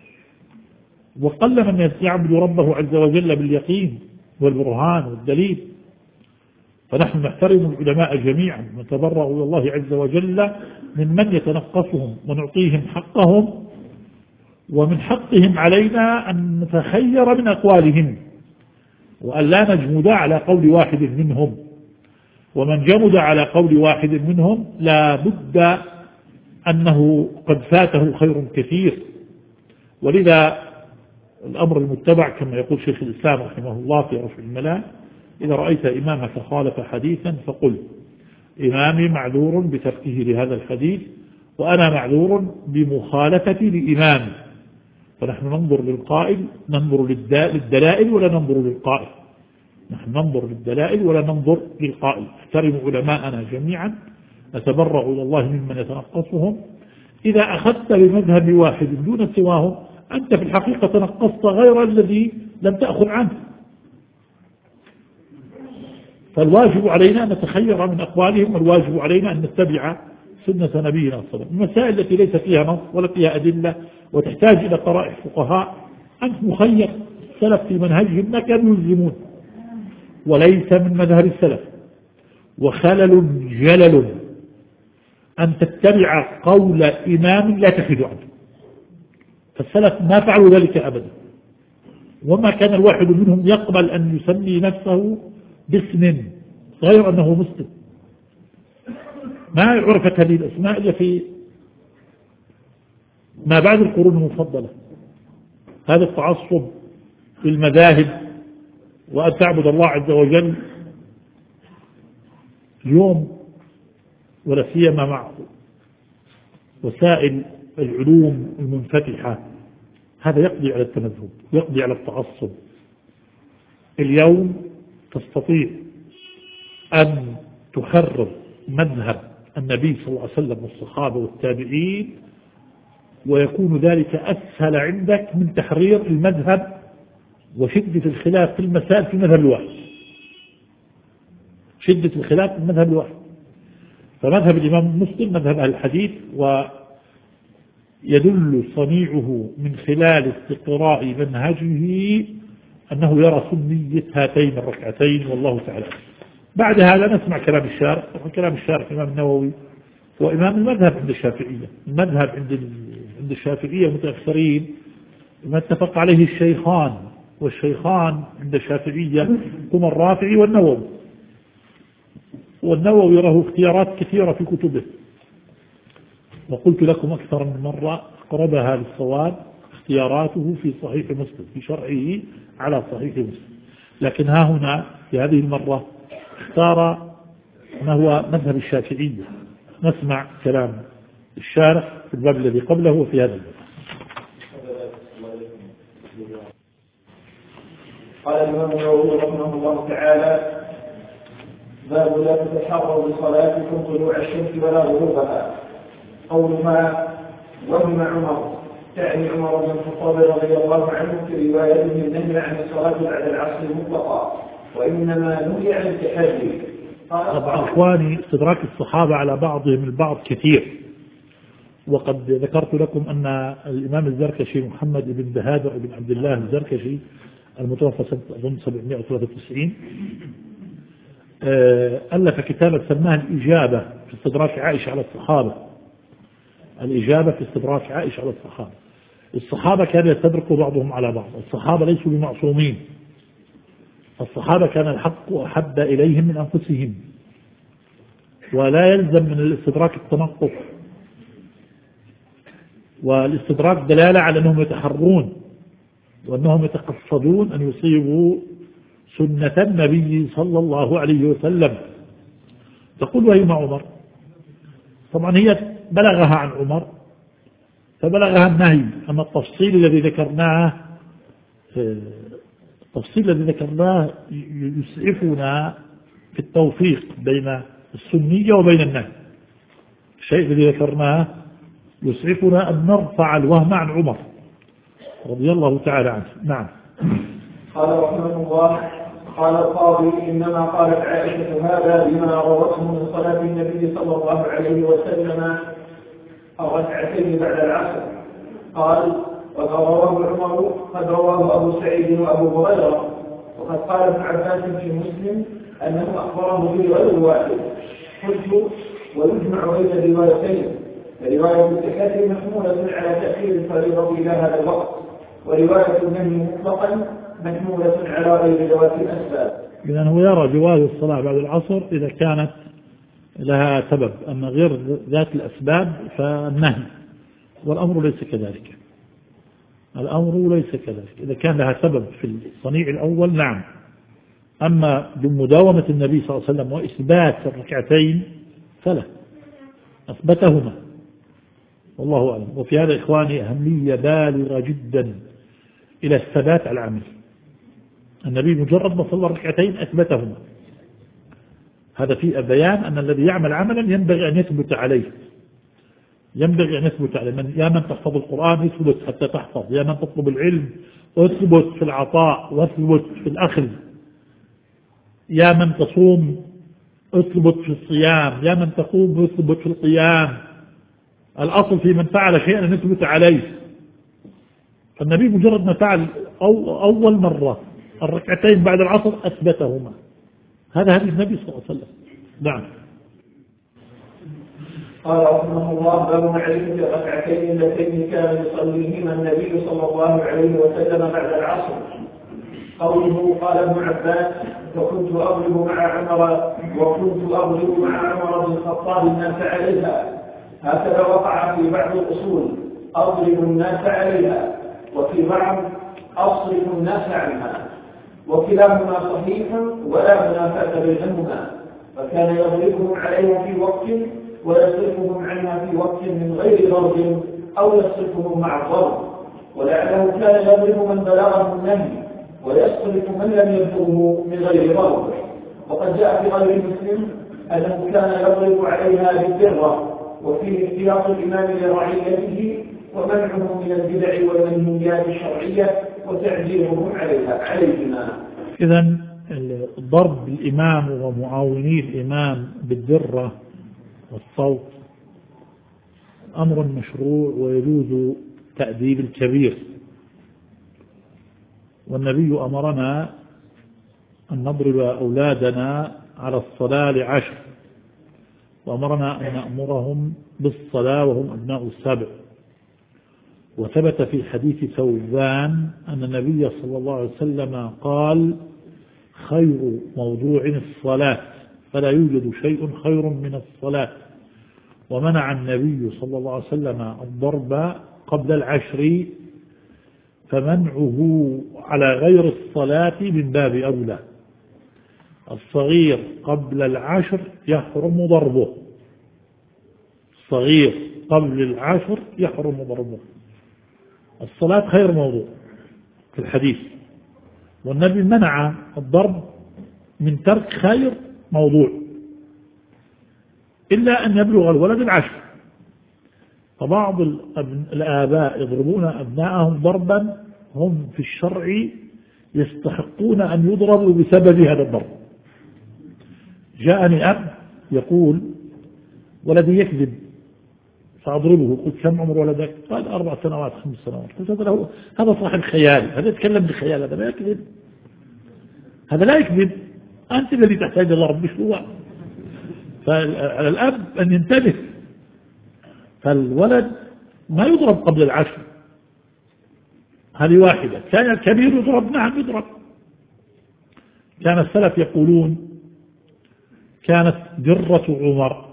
وقل من يعبد ربه عز وجل باليقين والبرهان والدليل. فنحن نحترم العلماء جميعا ونتبرأ إلى الله عز وجل من من يتنقصهم ونعطيهم حقهم، ومن حقهم علينا أن نتخير من أقوالهم وأن لا نجمد على قول واحد منهم، ومن جمد على قول واحد منهم لا بد أنه قد فاته خير كثير. ولذا الأمر المتبع كما يقول شيخ الإسلام رحمه الله في رفع الملام: إذا رأيت إمامك خالف حديثا فقل إمامي معذور بتركه لهذا الحديث وأنا معذور بمخالفتي لإمامي. فنحن ننظر للقائل، ننظر للدلائل ولا ننظر للقائل، نحن ننظر للدلائل ولا ننظر للقائل. احترم علماءنا جميعا، نتبرأ إلى الله ممن يتنقصهم. إذا أخذت بمذهب واحد دون سواهم أنت في الحقيقة تنقصت غير الذي لم تأخذ عنه. فالواجب علينا أن نتخير من أقوالهم، والواجب علينا أن نتبع سنة نبينا صلى الله عليه وسلم. المسائل التي ليس فيها نص ولا فيها أدلة وتحتاج إلى قرائح فقهاء أنت مخير. السلف في منهجهم ما كانوا يلزمون، وليس من مذهب السلف، وخلل جلل أن تتبع قول إمام لا تحيد عنه. فالسلف ما فعلوا ذلك أبدا، وما كان الواحد منهم يقبل أن يسمي نفسه باسم غير أنه مسلم. ما عرفت هذه الأسماء إلا في ما بعد القرون المفضلة. هذا التعصب في المذاهب وأن تعبد الله عز وجل اليوم، ولا سيما مع وسائل العلوم المنفتحة، هذا يقضي على التمذهب، يقضي على التعصب. اليوم تستطيع أن تخرب مذهب النبي صلى الله عليه وسلم والصحابة والتابعين، ويكون ذلك أسهل عندك من تحرير المذهب وشدة الخلاف في المسائل في المذهب الواحد. شدة الخلاف في المذهب الواحد. فمذهب الإمام مسلم مذهب أهل الحديث، ويدل صنيعه من خلال استقراء منهجه أنه يرى سنية هاتين الركعتين، والله تعالى. بعد هذا نسمع كلام الشارح. كلام الشارح الإمام النووي هو إمام المذهب عند الشافعية. المذهب عند عند الشافعية متأخرين ما اتفق عليه الشيخان، والشيخان عند الشافعية هما الرافعي والنووي. والنووي له اختيارات كثيرة في كتبه، وقلت لكم أكثر من مرة أقربها للصواب اختياراته في صحيح مسلم، في شرعه على صحيح مسلم. لكن ها هنا في هذه المرة اختار ما هو مذهب الشافعية. نسمع كلام الشارح في الباب الذي قبله وفي هذا الباب. قال الإمام النووي رحمه الله تعالى: باب لا تتحروا بصلاتكم طلوع الشمس ولا غروبها. قولها وهم عمر تعني عمر بن الخطاب رضي الله عنه في روايته النهي عن الصلاة بعد العصر مطلقا، وإنما نهي عن التحري. طبعا إخواني استدراك الصحابة على بعضهم البعض كثير، وقد ذكرت لكم أن الإمام الزركشي محمد بن بهادر بن عبد الله الزركشي المتوفى سنة أظن سبعمائة وثلاثة وتسعين ألف كتابا سماها الإجابة في استدراك عائشة على الصحابة. الإجابة في استدراك عائشة على الصحابة. الصحابة كان يستدرك بعضهم على بعض، الصحابة ليسوا بمعصومين، الصحابة كان الحق أحب إليهم من أنفسهم، ولا يلزم من الاستدراك التنقص. والاستدراك دلالة على أنهم يتحرون وأنهم يتقصدون أن يصيبوا سنة النبي صلى الله عليه وسلم. تقول وأيما عمر؟ طبعا هي بلغها عن عمر فبلغها النهي. أما التفصيل الذي ذكرناه التفصيل الذي ذكرناه يسعفنا في التوفيق بين السنية وبين النهي. الشيء الذي ذكرناه يسعفنا أن نرفع الوهم عن عمر رضي الله تعالى عنه. نعم. قال رحمه الله قال القاضي إنما قالت عائشة هذا بما روته من صلاة النبي صلى الله عليه وسلم الركعتين بعد العصر. قال وقد رواه عمر قد رواه أبو سعيد وأبو هريرة وقد قال ابن عباس في مسلم أنه أخبره بغير واحد. قلت ويجمع بين الروايتين رواية التكاثر محمولة على تأخير الفريضة إلى هذا الوقت ورواية النهي مطلقا محمولة على غير ذوات الأسباب. إذن هو يرى جواز الصلاة بعد العصر إذا كانت لها سبب، أما غير ذات الأسباب فالنهي، والأمر ليس كذلك. الأمر ليس كذلك. إذا كان لها سبب في الصنيع الأول نعم، أما بمداومة النبي صلى الله عليه وسلم وإثبات الركعتين فلا، أثبتهما والله أعلم. وفي هذا إخواني أهمية بالغة جدا إلى الثبات على العمل. النبي مجرد ما صلى ركعتين أثبتهما. هذا في بيان أن الذي يعمل عملا ينبغي أن يثبت عليه، ينبغي أن يثبت عليه. من يا من تحفظ القرآن يثبت حتى تحفظ، يا من تطلب العلم واثبت في العطاء واثبت في الأخذ، يا من تصوم اثبت في الصيام، يا من تقوم اثبت في القيام. الأصل في من فعل شيئا أن يثبت عليه. فالنبي مجرد ما فعل أو أول مرة الركعتين بعد العصر أثبتهما. هذا هدي النبي صلى الله عليه وسلم. نعم. قال رحمه الله باب معرفة الركعتين اللتين كان يصليهما النبي صلى الله عليه وسلم بعد العصر. قوله قال ابن عباس وكنت أضرب مع عمر وكنت أضرب مع عمر بن الخطاب الناس عليها. هكذا وقع في بعض الأصول أضرب الناس عليها، وفي بعض أصرف الناس عنها، وكلاهما صحيح ولا منافاة بينهما. فكان يضربهم عليها في وقت ويصرفهم عنها في وقت من غير ضرب أو يصرفهم مع الضرب، ولعله كان يضرب من بلغه النهي ويصرف من لم يبلغه من غير ضرب. وقد جاء في غير مسلم أنه كان يضرب عليها بالدرة، وفيه احتياط الإمام لرعيته ومنعهم من البدع والمنهيات الشرعية وتعزيرهم عليها عليهما. إذن ضرب الإمام ومعاوني الإمام بالدرة والصوت أمر مشروع ويجوز تأديب الكبير. والنبي أمرنا أن نضرب أولادنا على الصلاة لعشر، وأمرنا أن نأمرهم بالصلاة وهم أبناء السبع. وثبت في حديث ثوبان أن النبي صلى الله عليه وسلم قال خير موضوع الصلاة فلا يوجد شيء خير من الصلاة. ومنع النبي صلى الله عليه وسلم الضرب قبل العشر، فمنعه على غير الصلاة من باب أولى. الصغير قبل العشر يحرم ضربه، الصغير قبل العشر يحرم ضربه. الصلاة خير موضوع في الحديث، والنبي منع الضرب من ترك خير موضوع إلا أن يبلغ الولد العشر. فبعض الآباء يضربون أبنائهم ضربا هم في الشرع يستحقون أن يضربوا بسبب هذا الضرب. جاءني أب يقول ولدي يكذب فأضربه. قلت كم عمر ولدك؟ قال أربع سنوات خمس سنوات. قلت هذا هذا صاحب خيال، هذا يتكلم بخيال، هذا لا يكذب، هذا لا يكذب، أنت الذي تحتاج الضرب مش هو. فعلى الأب أن ينتبه. فالولد ما يضرب قبل العشر، هذه واحدة. كان الكبير يضرب، نعم يضرب. كان السلف يقولون كانت درة عمر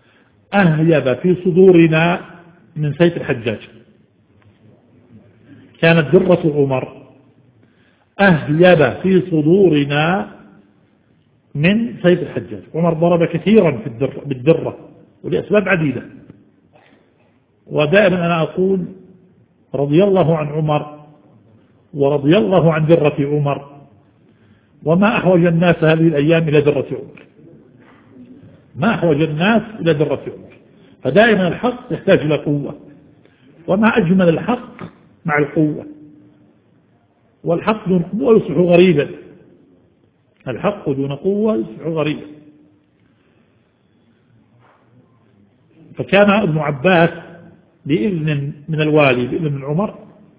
أهيب في صدورنا من سيف الحجاج. كانت درة عمر أهيب في صدورنا من سيف الحجاج. عمر ضرب كثيرا في الدرة بالدرة ولأسباب عديدة، ودائما أنا أقول رضي الله عن عمر ورضي الله عن درة عمر، وما أحوج الناس هذه الأيام إلى درة عمر، ما أحوج الناس إلى درة عمر. فدائما الحق يحتاج إلى قوة، وما أجمل الحق مع القوة، والحق دون قوة يصبح غريبا، الحق دون قوة يصبح غريبا. فكان ابن عباس بإذن من الوالي بإذن من عمر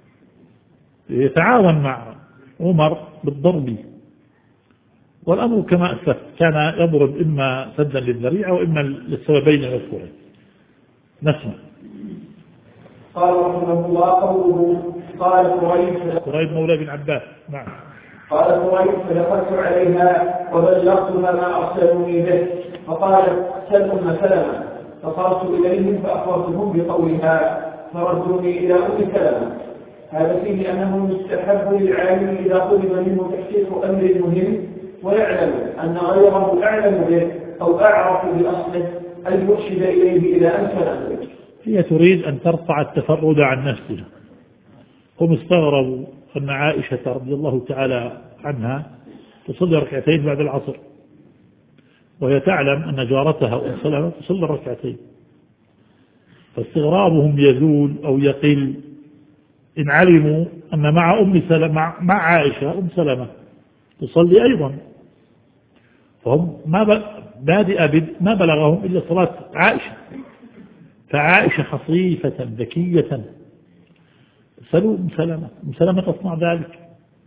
يتعاون مع عمر بالضرب، والأمر كما أسلفت كان يضرب إما سدا للذريعة وإما للسببين المذكورين. نسمع. قال رحمه الله قوله قال قريب قريب مولى بن عباس. نعم. قال قريب فدخلت عليها وبلغتها ما أرسلوني به، فقالت سل أم سلمة، فصرت إليهم فأخبرتهم بقولها فردوني إلى أم سلمة. هذا فيه أنه يستحب للعالم إذا طلب منه تحقيق أمر مهم ويعلم أن غيره أعلم به أو أعرف بأصله أن يرشد إليه إلى أنفر. هي تريد أن ترفع التفرد عن نفسها. هم استغربوا أن عائشة رضي الله تعالى عنها تصلي ركعتين بعد العصر، وهي تعلم أن جارتها أم سلمة تصلي ركعتين، فاستغرابهم يزول أو يقل إن علموا أن مع أم سلمة مع عائشة أم سلمة تصلي أيضا، فهم ما بادئ ما بلغهم إلا صلاة عائشة. فعائشة حصيفة ذكية سلوا أم سلمة، أم سلمة تصنع ذلك.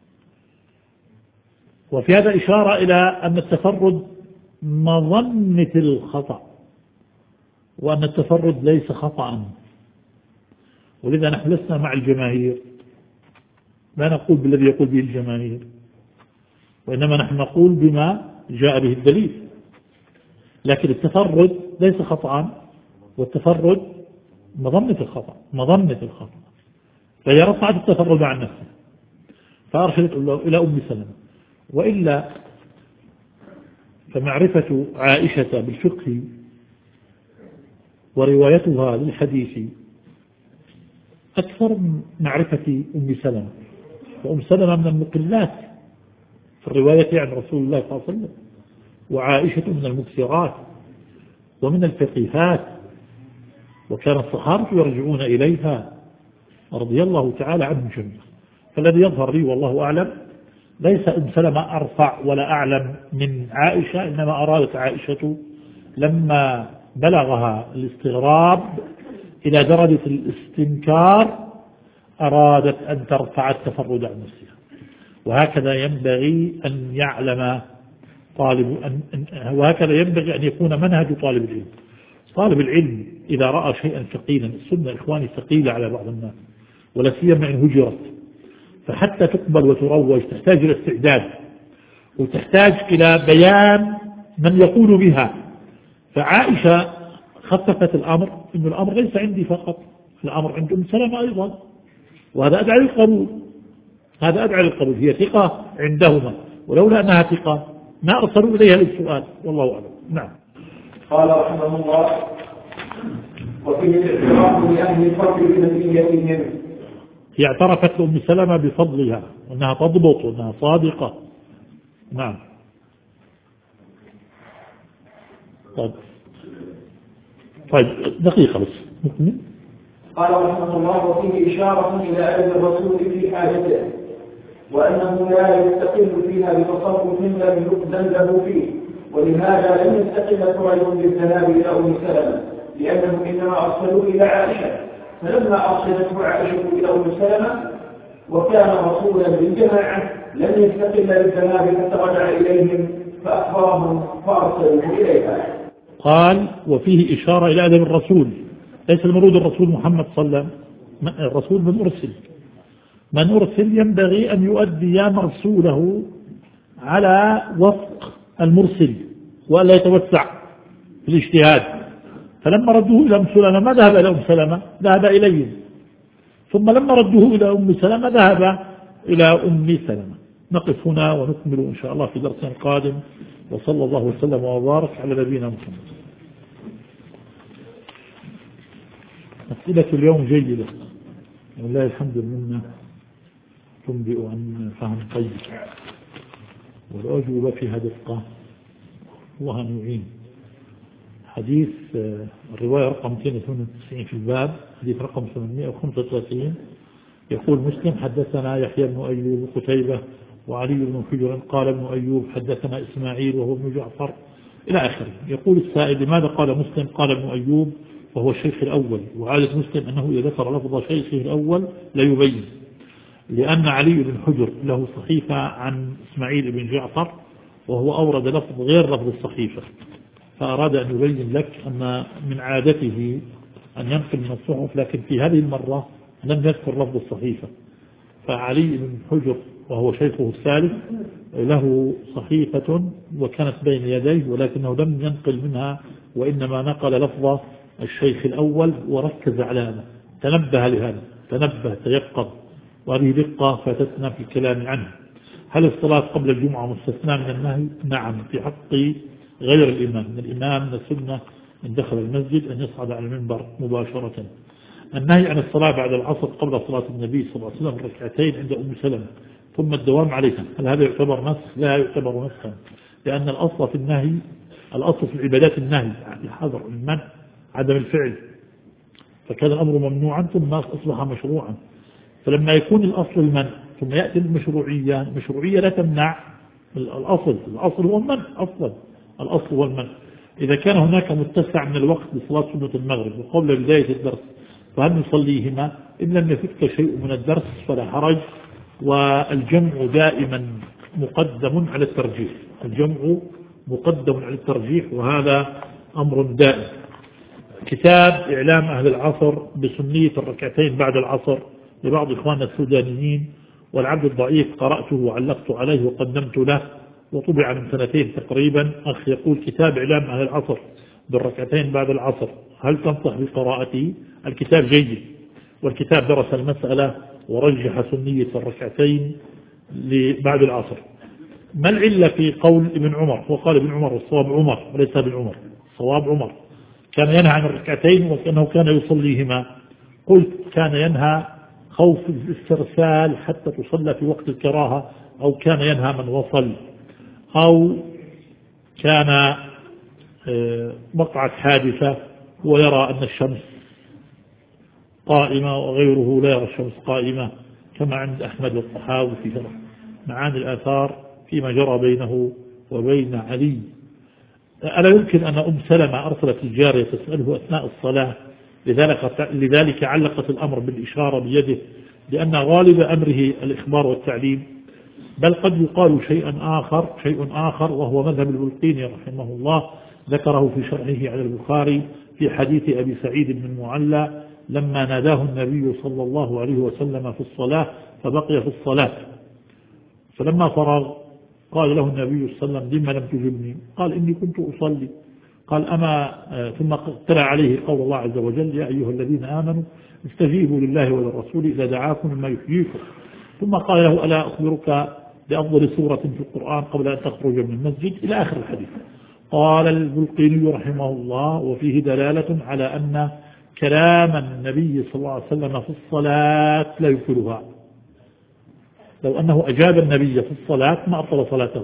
وفي هذا إشارة إلى أن التفرد مظنة الخطأ، وأن التفرد ليس خطأ، ولذا نحن لسنا مع الجماهير، لا نقول بالذي يقول به الجماهير، وإنما نحن نقول بما جاء به الدليل. لكن التفرد ليس خطأ، والتفرد مظنة الخطأ مظنة الخطأ فهي رفعت التفرد عن نفسها فأرشدت إلى أم سلمة. وإلا فمعرفة عائشة بالفقه وروايتها للحديث أكثر من معرفة أم سلمة، وأم سلمة من المقلات في الرواية عن رسول الله صلى الله عليه وسلم، وعائشة من المكثرات ومن الفقيهات، وكان الصحابة يرجعون إليها رضي الله تعالى عنهم جميعا. فالذي يظهر لي والله أعلم ليس أم سلمة أرفع ولا أعلم من عائشة، إنما أرادت عائشة لما بلغها الاستغراب إلى درجة الاستنكار أرادت أن ترفع التفرد عن نفسها. وهكذا ينبغي أن يعلم طالب أن وهكذا ينبغي أن يكون منهج طالب العلم. طالب العلم إذا رأى شيئا ثقيلا، السنة إخواني ثقيلة على بعض الناس ولا سيما إن هجرت، فحتى تقبل وتروج تحتاج إلى استعداد وتحتاج إلى بيان من يقول بها. فعائشة خففت الأمر، إن الأمر ليس عندي فقط، الأمر عند أم سلمة أيضا، وهذا أدعى للقبول، هذا أدعى للقبول، هي ثقة عندهما، ولولا أنها ثقة ما أرسلوا إليها للسؤال، والله أعلم. نعم. قال رحمه الله وفيه الاعتراف لأهل الفضل بنبيتهم. هي اعترفت لأم سلمة بفضلها وأنها تضبط وأنها صادقة. نعم. طيب طيب دقيقة بس. قال رحمه الله وفيه إشارة إلى أدب الرسول في حاجته، وأنه لا يستقل فيها بتصرف لم يؤذن له فيه، ولهذا لم يستقل قريب بالذهاب إلى أم سلمة، لأنهم إنما أرسلوا إلى عائشة، فلما أرسلته عائشة إلى أم سلمة وكان رسولا بالجماعة لم يستقل بالذهاب فترجع إليهم فأخبرهم فأرسلوه إليها. قال وفيه إشارة إلى أدب الرسول، ليس المرود الرسول محمد صلى الله عليه وسلم، الرسول من أرسل، من أرسل ينبغي أن يؤدي مرسوله على وفق المرسل ولا يتوسع في الاجتهاد. فلما ردوه إلى أم سلمة ما ذهب إلى أم سلمة، ذهب إليهم، ثم لما ردوه إلى أم سلمة ذهب إلى أم سلمة. نقف هنا ونكمل إن شاء الله في درس قادم، وصلى الله وسلم وبارك على نبينا محمد. أسئلة اليوم جيدة والله الحمد لله، تنبئ عن فهم طيب والأجوبة فيها دقة، الله أن يعين. حديث الرواية رقم مئتين وثمانية وتسعين في الباب، حديث رقم ثمانمائة وخمسة وثلاثين، يقول مسلم: حدثنا يحيى بن أيوب قتيبة وعلي بن حجر قال ابن أيوب حدثنا إسماعيل وهو ابن جعفر إلى آخره. يقول السائل: لماذا قال مسلم قال ابن أيوب وهو الشيخ الأول؟ وعادة مسلم أنه إذا ذكر لفظ شيخه الأول لا يبين، لأن علي بن حجر له صحيفة عن إسماعيل بن جعفر وهو أورد لفظ غير لفظ الصحيفة، فأراد أن يبين لك أن من عادته أن ينقل من الصحف، لكن في هذه المرة لم يذكر لفظ الصحيفة. فعلي بن حجر وهو شيخه الثالث له صحيفة وكانت بين يديه، ولكنه لم ينقل منها، وإنما نقل لفظ الشيخ الأول وركز على هذا، تنبه لهذا، تنبه تيقظ، وهذه دقة فاتتنا في الكلام عنه. هل الصلاة قبل الجمعة مستثنى من النهي؟ نعم، في حق غير الإمام. من الإمام من السنة إن دخل المسجد أن يصعد على المنبر مباشرة. النهي عن الصلاة بعد العصر قبل صلاة النبي صلى الله عليه وسلم ركعتين عند أم سلمة ثم الدوام عليها، هل هذا يعتبر نسخ؟ لا يعتبر نسخا، لأن الأصل في النهي، الأصل في العبادات النهي، الحظر، المنع، عدم الفعل، فكان الأمر ممنوعا ثم أصبح مشروعا. فلما يكون الأصل المنع ثم يأتي المشروعية، المشروعية لا تمنع الأصل، الأصل هو المنع أصلا، الأصل هو المنع. إذا كان هناك متسع من الوقت لصلاة سنة المغرب وقبل بداية الدرس فهل نصليهما؟ إن لم يفتك شيء من الدرس فلا حرج، والجمع دائما مقدم على الترجيح، الجمع مقدم على الترجيح، وهذا أمر دائم. كتاب إعلام أهل العصر بسنية الركعتين بعد العصر لبعض إخواننا السودانيين، والعبد الضعيف قرأته وعلقت عليه وقدمت له، وطبع من سنتين تقريبا. أخ يقول: كتاب إعلام أهل العصر بالركعتين بعد العصر، هل تنصح بقراءته؟ الكتاب جيد، والكتاب درس المسألة ورجح سنية الركعتين بعد العصر. ما العلة في قول ابن عمر؟ وقال ابن عمر والصواب عمر وليس ابن عمر، الصواب عمر كان ينهى عن الركعتين وكأنه كان يصليهما. قلت: كان ينهى خوف الاسترسال حتى تصلى في وقت الكراهة، أو كان ينهى من وصل، أو كان وقعت حادثة ويرى أن الشمس قائمة وغيره لا يرى الشمس قائمة، كما عند أحمد والطحاوي في شرح معاني الآثار فيما جرى بينه وبين علي. ألا يمكن أن أم سلمة أرسلت الجارية تسأله أثناء الصلاة، لذلك, لذلك علقت الأمر بالإشارة بيده، لأن غالب أمره الإخبار والتعليم. بل قد يقال شيئا آخر شيء آخر وهو مذهب البلقيني رحمه الله، ذكره في شرحه على البخاري في حديث أبي سعيد بن المعلى لما ناداه النبي صلى الله عليه وسلم في الصلاة فبقي في الصلاة، فلما فرغ قال له النبي صلى الله عليه وسلم: لما لم تجبني؟ قال: إني كنت أصلي. قال: أما ثم تلا عليه قول الله عز وجل: يا أيها الذين آمنوا استجيبوا لله وللرسول إذا دعاكم مما يحييكم. ثم قال له: ألا أخبرك بأفضل سورة في القرآن قبل أن تخرج من المسجد، إلى آخر الحديث. قال البلقيني رحمه الله: وفيه دلالة على أن كلام النبي صلى الله عليه وسلم في الصلاة لا يبطلها، لو أنه أجاب النبي في الصلاة ما أبطل صلاته،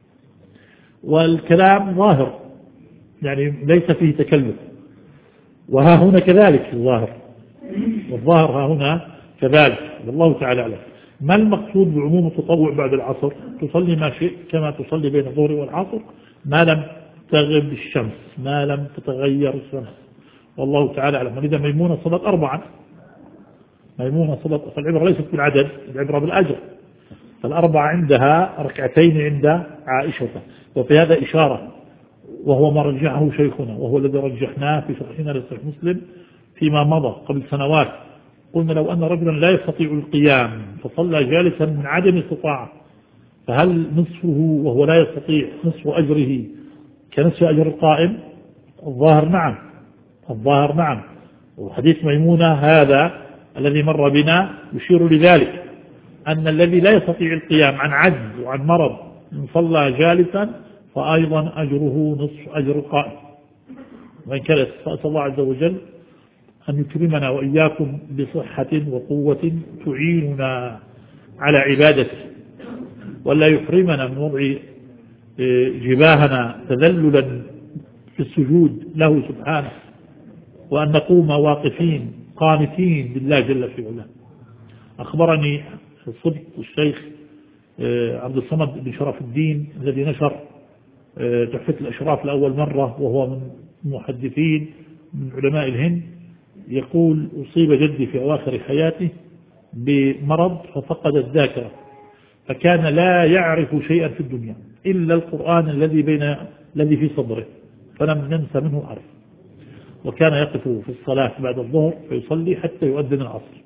والكلام ظاهر يعني ليس فيه تكلف، وها هنا كذلك الظاهر، والظاهر ها هنا كذلك، والله تعالى أعلم. ما المقصود بعموم التطوع بعد العصر؟ تصلي ما شئت كما تصلي بين الظهر والعصر ما لم تغب الشمس، ما لم تتغير الشمس، والله تعالى أعلم. ولذا ميمونة صلت أربعا، ميمونة صلت، فالعبرة ليست بالعدد، العبرة بالأجر، فالأربعة عندها ركعتين عند عائشة. وفي هذا إشارة، وهو ما رجحه شيخنا، وهو الذي رجحناه في شرحنا لصحيح مسلم فيما مضى قبل سنوات. قلنا: لو أن رجلا لا يستطيع القيام فصلى جالسا من عدم استطاعة، فهل نصفه وهو لا يستطيع نصف أجره كنصف أجر القائم؟ الظاهر نعم، الظاهر نعم. وحديث ميمونة هذا الذي مر بنا يشير لذلك، أن الذي لا يستطيع القيام عن عجز وعن مرض إن صلى جالسا فأيضا أجره نصف أجر القائم. وإن كان أسأل الله عز وجل أن يكرمنا وإياكم بصحة وقوة تعيننا على عبادته، ولا يحرمنا من وضع جباهنا تذللا في السجود له سبحانه، وأن نقوم واقفين قانتين لله جل في علاه. أخبرني الصدق الشيخ عبد الصمد بن شرف الدين الذي نشر تحفة الأشراف لأول مرة، وهو من المحدثين من علماء الهند، يقول أصيب جدي في أواخر حياته بمرض ففقد الذاكرة، فكان لا يعرف شيئا في الدنيا إلا القرآن الذي بين الذي في صدره، فلم ننسى منه حرف. وكان يقف في الصلاة بعد الظهر فيصلي حتى يؤذن العصر،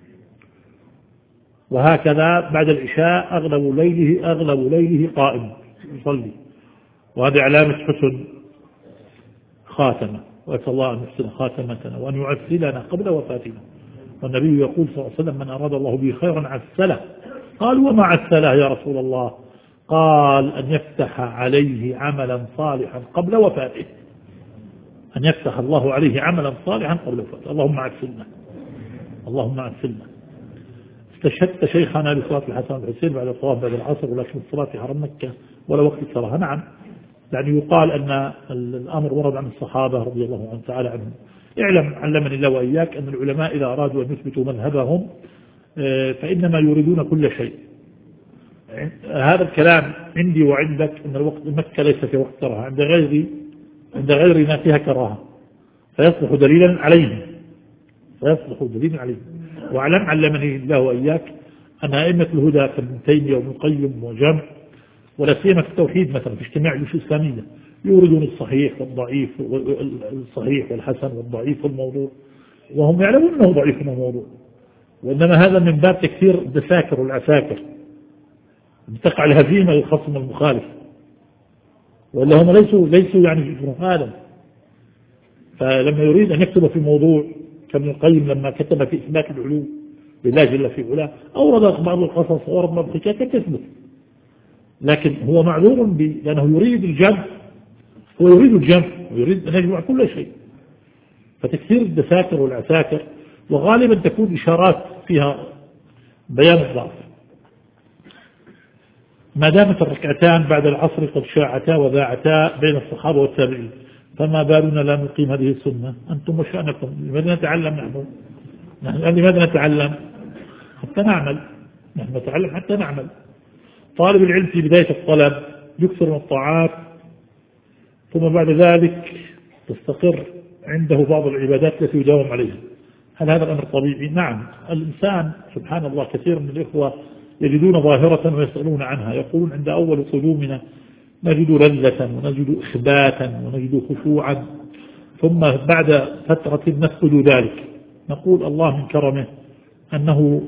وهكذا بعد العشاء أغلب ليله أغلب ليله قائم يصلي، وهذه علامة حسن خاتمة، وأسأل الله أن يحسن خاتمتنا وأن يعسلنا قبل وفاتنا. والنبي يقول صلى الله عليه وسلم: من أراد الله به خيرا عسله. قالوا: وما عسله يا رسول الله؟ قال: أن يفتح عليه عملا صالحا قبل وفاته، أن يفتح الله عليه عملا صالحا قبل وفاته. اللهم عسلنا، اللهم عسلنا. استشهدت شيخنا لصلاة الحسن والحسين بعد الطواف بعد العصر، ولكن الصلاة في حرم مكة ولا وقت الصلاة. نعم، يعني يقال أن الأمر ورد عن الصحابة رضي الله عنهم تعالى عنهم. اعلم علمني الله وإياك أن العلماء إذا أرادوا أن يثبتوا مذهبهم فإنما يريدون كل شيء. هذا الكلام عندي وعندك أن الوقت مكة ليس في وقت كراهة، عند غيري عند غيرنا فيها كراهة، فيصبح دليلا عليهم فيصبح دليلا عليهم. واعلم علمني الله وإياك أن أئمة الهدى كابن تيمية وابن القيم وجمع، ولا سيما في التوحيد مثلا في اجتماع الجيوش الإسلامية، يوردون الصحيح والضعيف، الصحيح والحسن والضعيف والموضوع، وهم يعلمون أنه ضعيف الموضوع، وإنما هذا من باب تكثير الدساكر والعساكر، تقع الهزيمة للخصم المخالف، وإلا هم ليسوا ليسوا يعني في آدم. فلما يريد أن يكتب في موضوع كابن القيم لما كتب في إثبات العلو لله جل في علاه، أورد بعض القصص وأورد بعض الحكايات تثبت، لكن هو معذور لأنه يريد الجمع، هو يريد الجمع ويريد أن يجمع كل شيء. فتكثير الدساكر والعساكر، وغالبا تكون إشارات فيها بيان الضعف. ما دامت الركعتان بعد العصر قد شاعتا وذاعتا بين الصحابة والتابعين، فما بالنا لا نقيم هذه السنة؟ أنتم وشأنكم. لماذا نتعلم نحن؟ نحن لماذا نتعلم؟ حتى نعمل. نحن نتعلم حتى نعمل. طالب العلم في بداية الطلب يكثر من الطاعات، ثم بعد ذلك تستقر عنده بعض العبادات التي يداوم عليها. هل هذا الأمر طبيعي؟ نعم. الإنسان سبحان الله كثير من الإخوة يجدون ظاهرة ويسألون عنها، يقولون عند أول قدومنا نجد لذة ونجد إخباتا ونجد خشوعا، ثم بعد فترة نفقد ذلك. نقول الله من كرمه أنه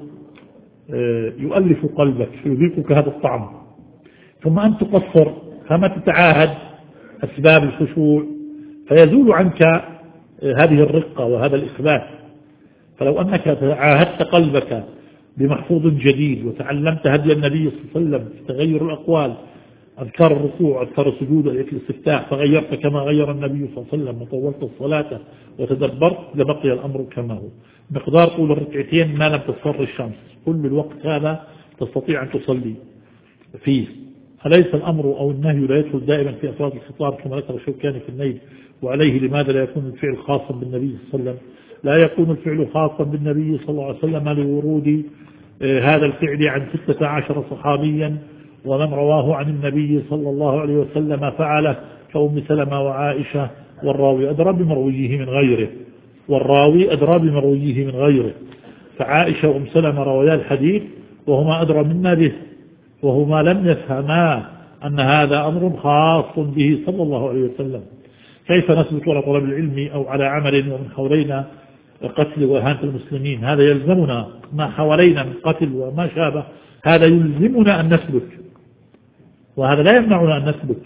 يؤلف قلبك فيذيقك هذا الطعم، ثم أن تقصر فما تتعاهد أسباب الخشوع فيزول عنك هذه الرقة وهذا الإخبات. فلو أنك عاهدت قلبك بمحفوظ جديد وتعلمت هدي النبي صلى الله عليه وسلم في تغير الأقوال، أذكار الركوع أذكار السجود الاستفتاح، فغيرت كما غير النبي صلى الله عليه وسلم وطولت الصلاة وتدبرت، لبقي الأمر كما هو. مقدار طول الركعتين ما لم تصفر الشمس، كل الوقت هذا تستطيع أن تصلي فيه. أليس الأمر أو النهي لا يدخل دائما في أفراد الخطاب كما ذكر الشوكاني في النيل؟ وعليه لماذا لا يكون الفعل خاصا بالنبي صلى الله عليه وسلم؟ لا يكون الفعل خاصا بالنبي صلى الله عليه وسلم لورود هذا الفعل عن ستة عشر صحابيا، ومن رواه عن النبي صلى الله عليه وسلم فعله كأم سلمة وعائشة، والراوي أدرى بمرويه من غيره والراوي أدرى بمرويه من غيره فعائشة وأم سلمة رويا الحديث وهما أدرى منا به، وهما لم يفهما أن هذا أمر خاص به صلى الله عليه وسلم. كيف نثبت على طلب العلم أو على عمل ومن حولينا قتل وإهانة المسلمين؟ هذا يلزمنا، ما حوالينا من قتل وما شابه هذا يلزمنا أن نثبت، وهذا لا يمنعنا أن نثبت.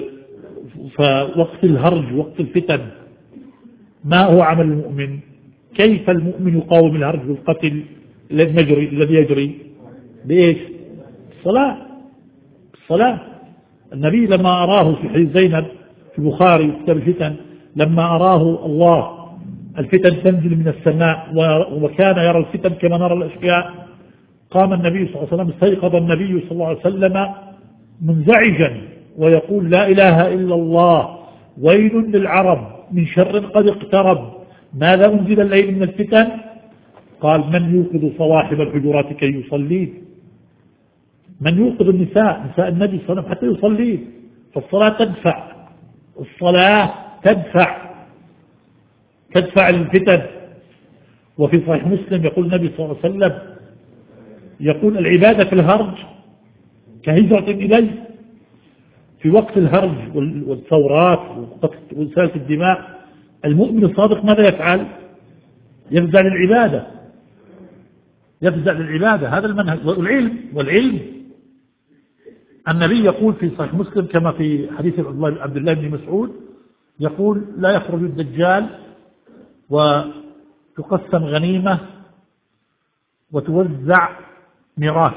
فوقت الهرج وقت الفتن ما هو عمل المؤمن كيف المؤمن يقاوم الهرج والقتل الذي يجري الذي يجري بإيش؟ الصلاة. الصلاة. النبي لما أراه في حديث زينب في البخاري في كتاب الفتن، لما أراه الله الفتن تنزل من السماء وكان يرى الفتن كما نرى الأشياء، قام النبي صلى الله عليه وسلم، استيقظ النبي صلى الله عليه وسلم منزعجا ويقول: لا إله إلا الله، ويل للعرب من شر قد اقترب، ماذا أنزل الليل من الفتن؟ قال: من يوقظ صواحب الحجرات كي يصلي؟ من يوقظ النساء نساء النبي صلى الله عليه وسلم حتى يصلي؟ فالصلاة تدفع، الصلاة تدفع تدفع الفتن. وفي صحيح مسلم يقول النبي صلى الله عليه وسلم، يقول: العبادة في الهرج كهجرة إلي. في وقت الهرج والثورات وسالة الدماء المؤمن الصادق ماذا يفعل؟ يفزع للعبادة، يفزع للعبادة. هذا المنهج. والعلم والعلم النبي يقول في صحيح مسلم كما في حديث عبد الله بن مسعود، يقول: لا يخرج الدجال وتقسم غنيمة وتوزع ميراث.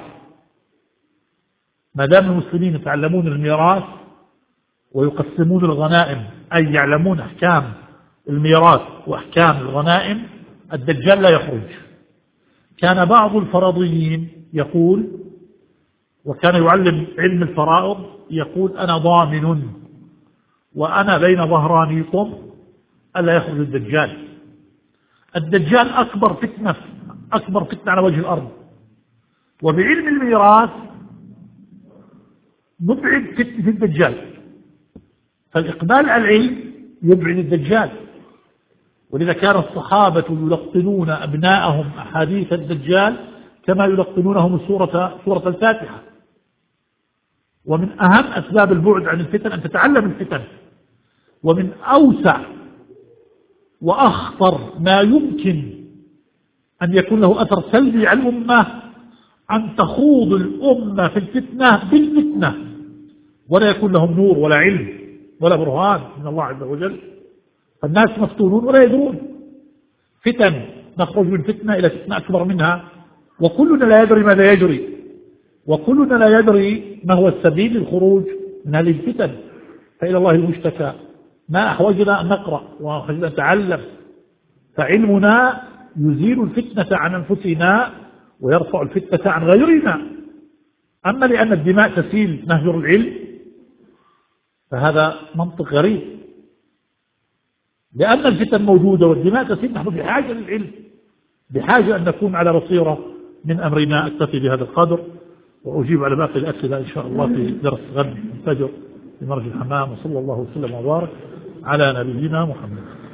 ما دام المسلمين يتعلمون الميراث ويقسمون الغنائم، أي يعلمون أحكام الميراث وأحكام الغنائم، الدجال لا يخرج. كان بعض الفرضيين يقول، وكان يعلم علم الفرائض، يقول: أنا ضامن وأنا بين ظهرانيكم ألا يخرج الدجال. الدجال أكبر فتنة أكبر فتنة على وجه الأرض، وبعلم الميراث نبعد فتنة الدجال، فالإقبال على العلم يبعد الدجال. ولذا كان الصحابة يلقنون أبناءهم أحاديث الدجال كما يلقنونهم سورة, سورة الفاتحة. ومن أهم أسباب البعد عن الفتن أن تتعلم الفتن. ومن أوسع وأخطر ما يمكن أن يكون له أثر سلبي على الأمة أن تخوض الأمة في الفتنة بالفتنة ولا يكون لهم نور ولا علم ولا برهان من الله عز وجل. فالناس مفتونون ولا يدرون. فتن، نخرج من فتنة إلى فتنة أكبر منها، وكلنا لا يدري ماذا يجري، وكلنا لا يدري ما هو السبيل للخروج من هذه الفتن. فإلى الله المشتكى. ما أحوجنا أن نقرأ وأحوجنا أن نتعلم، فعلمنا يزيل الفتنة عن أنفسنا ويرفع الفتنة عن غيرنا. أما لأن الدماء تسيل نهجر العلم فهذا منطق غريب. لأن الفتن موجودة والدماء تسيل نحن بحاجة للعلم، بحاجة أن نكون على بصيرة من أمرنا. أكتفي بهذا القدر وأجيب على باقي الأسئلة إن شاء الله في درس غد الفجر في مرج الحمام. وصلى الله وسلم وبارك على نبينا محمد.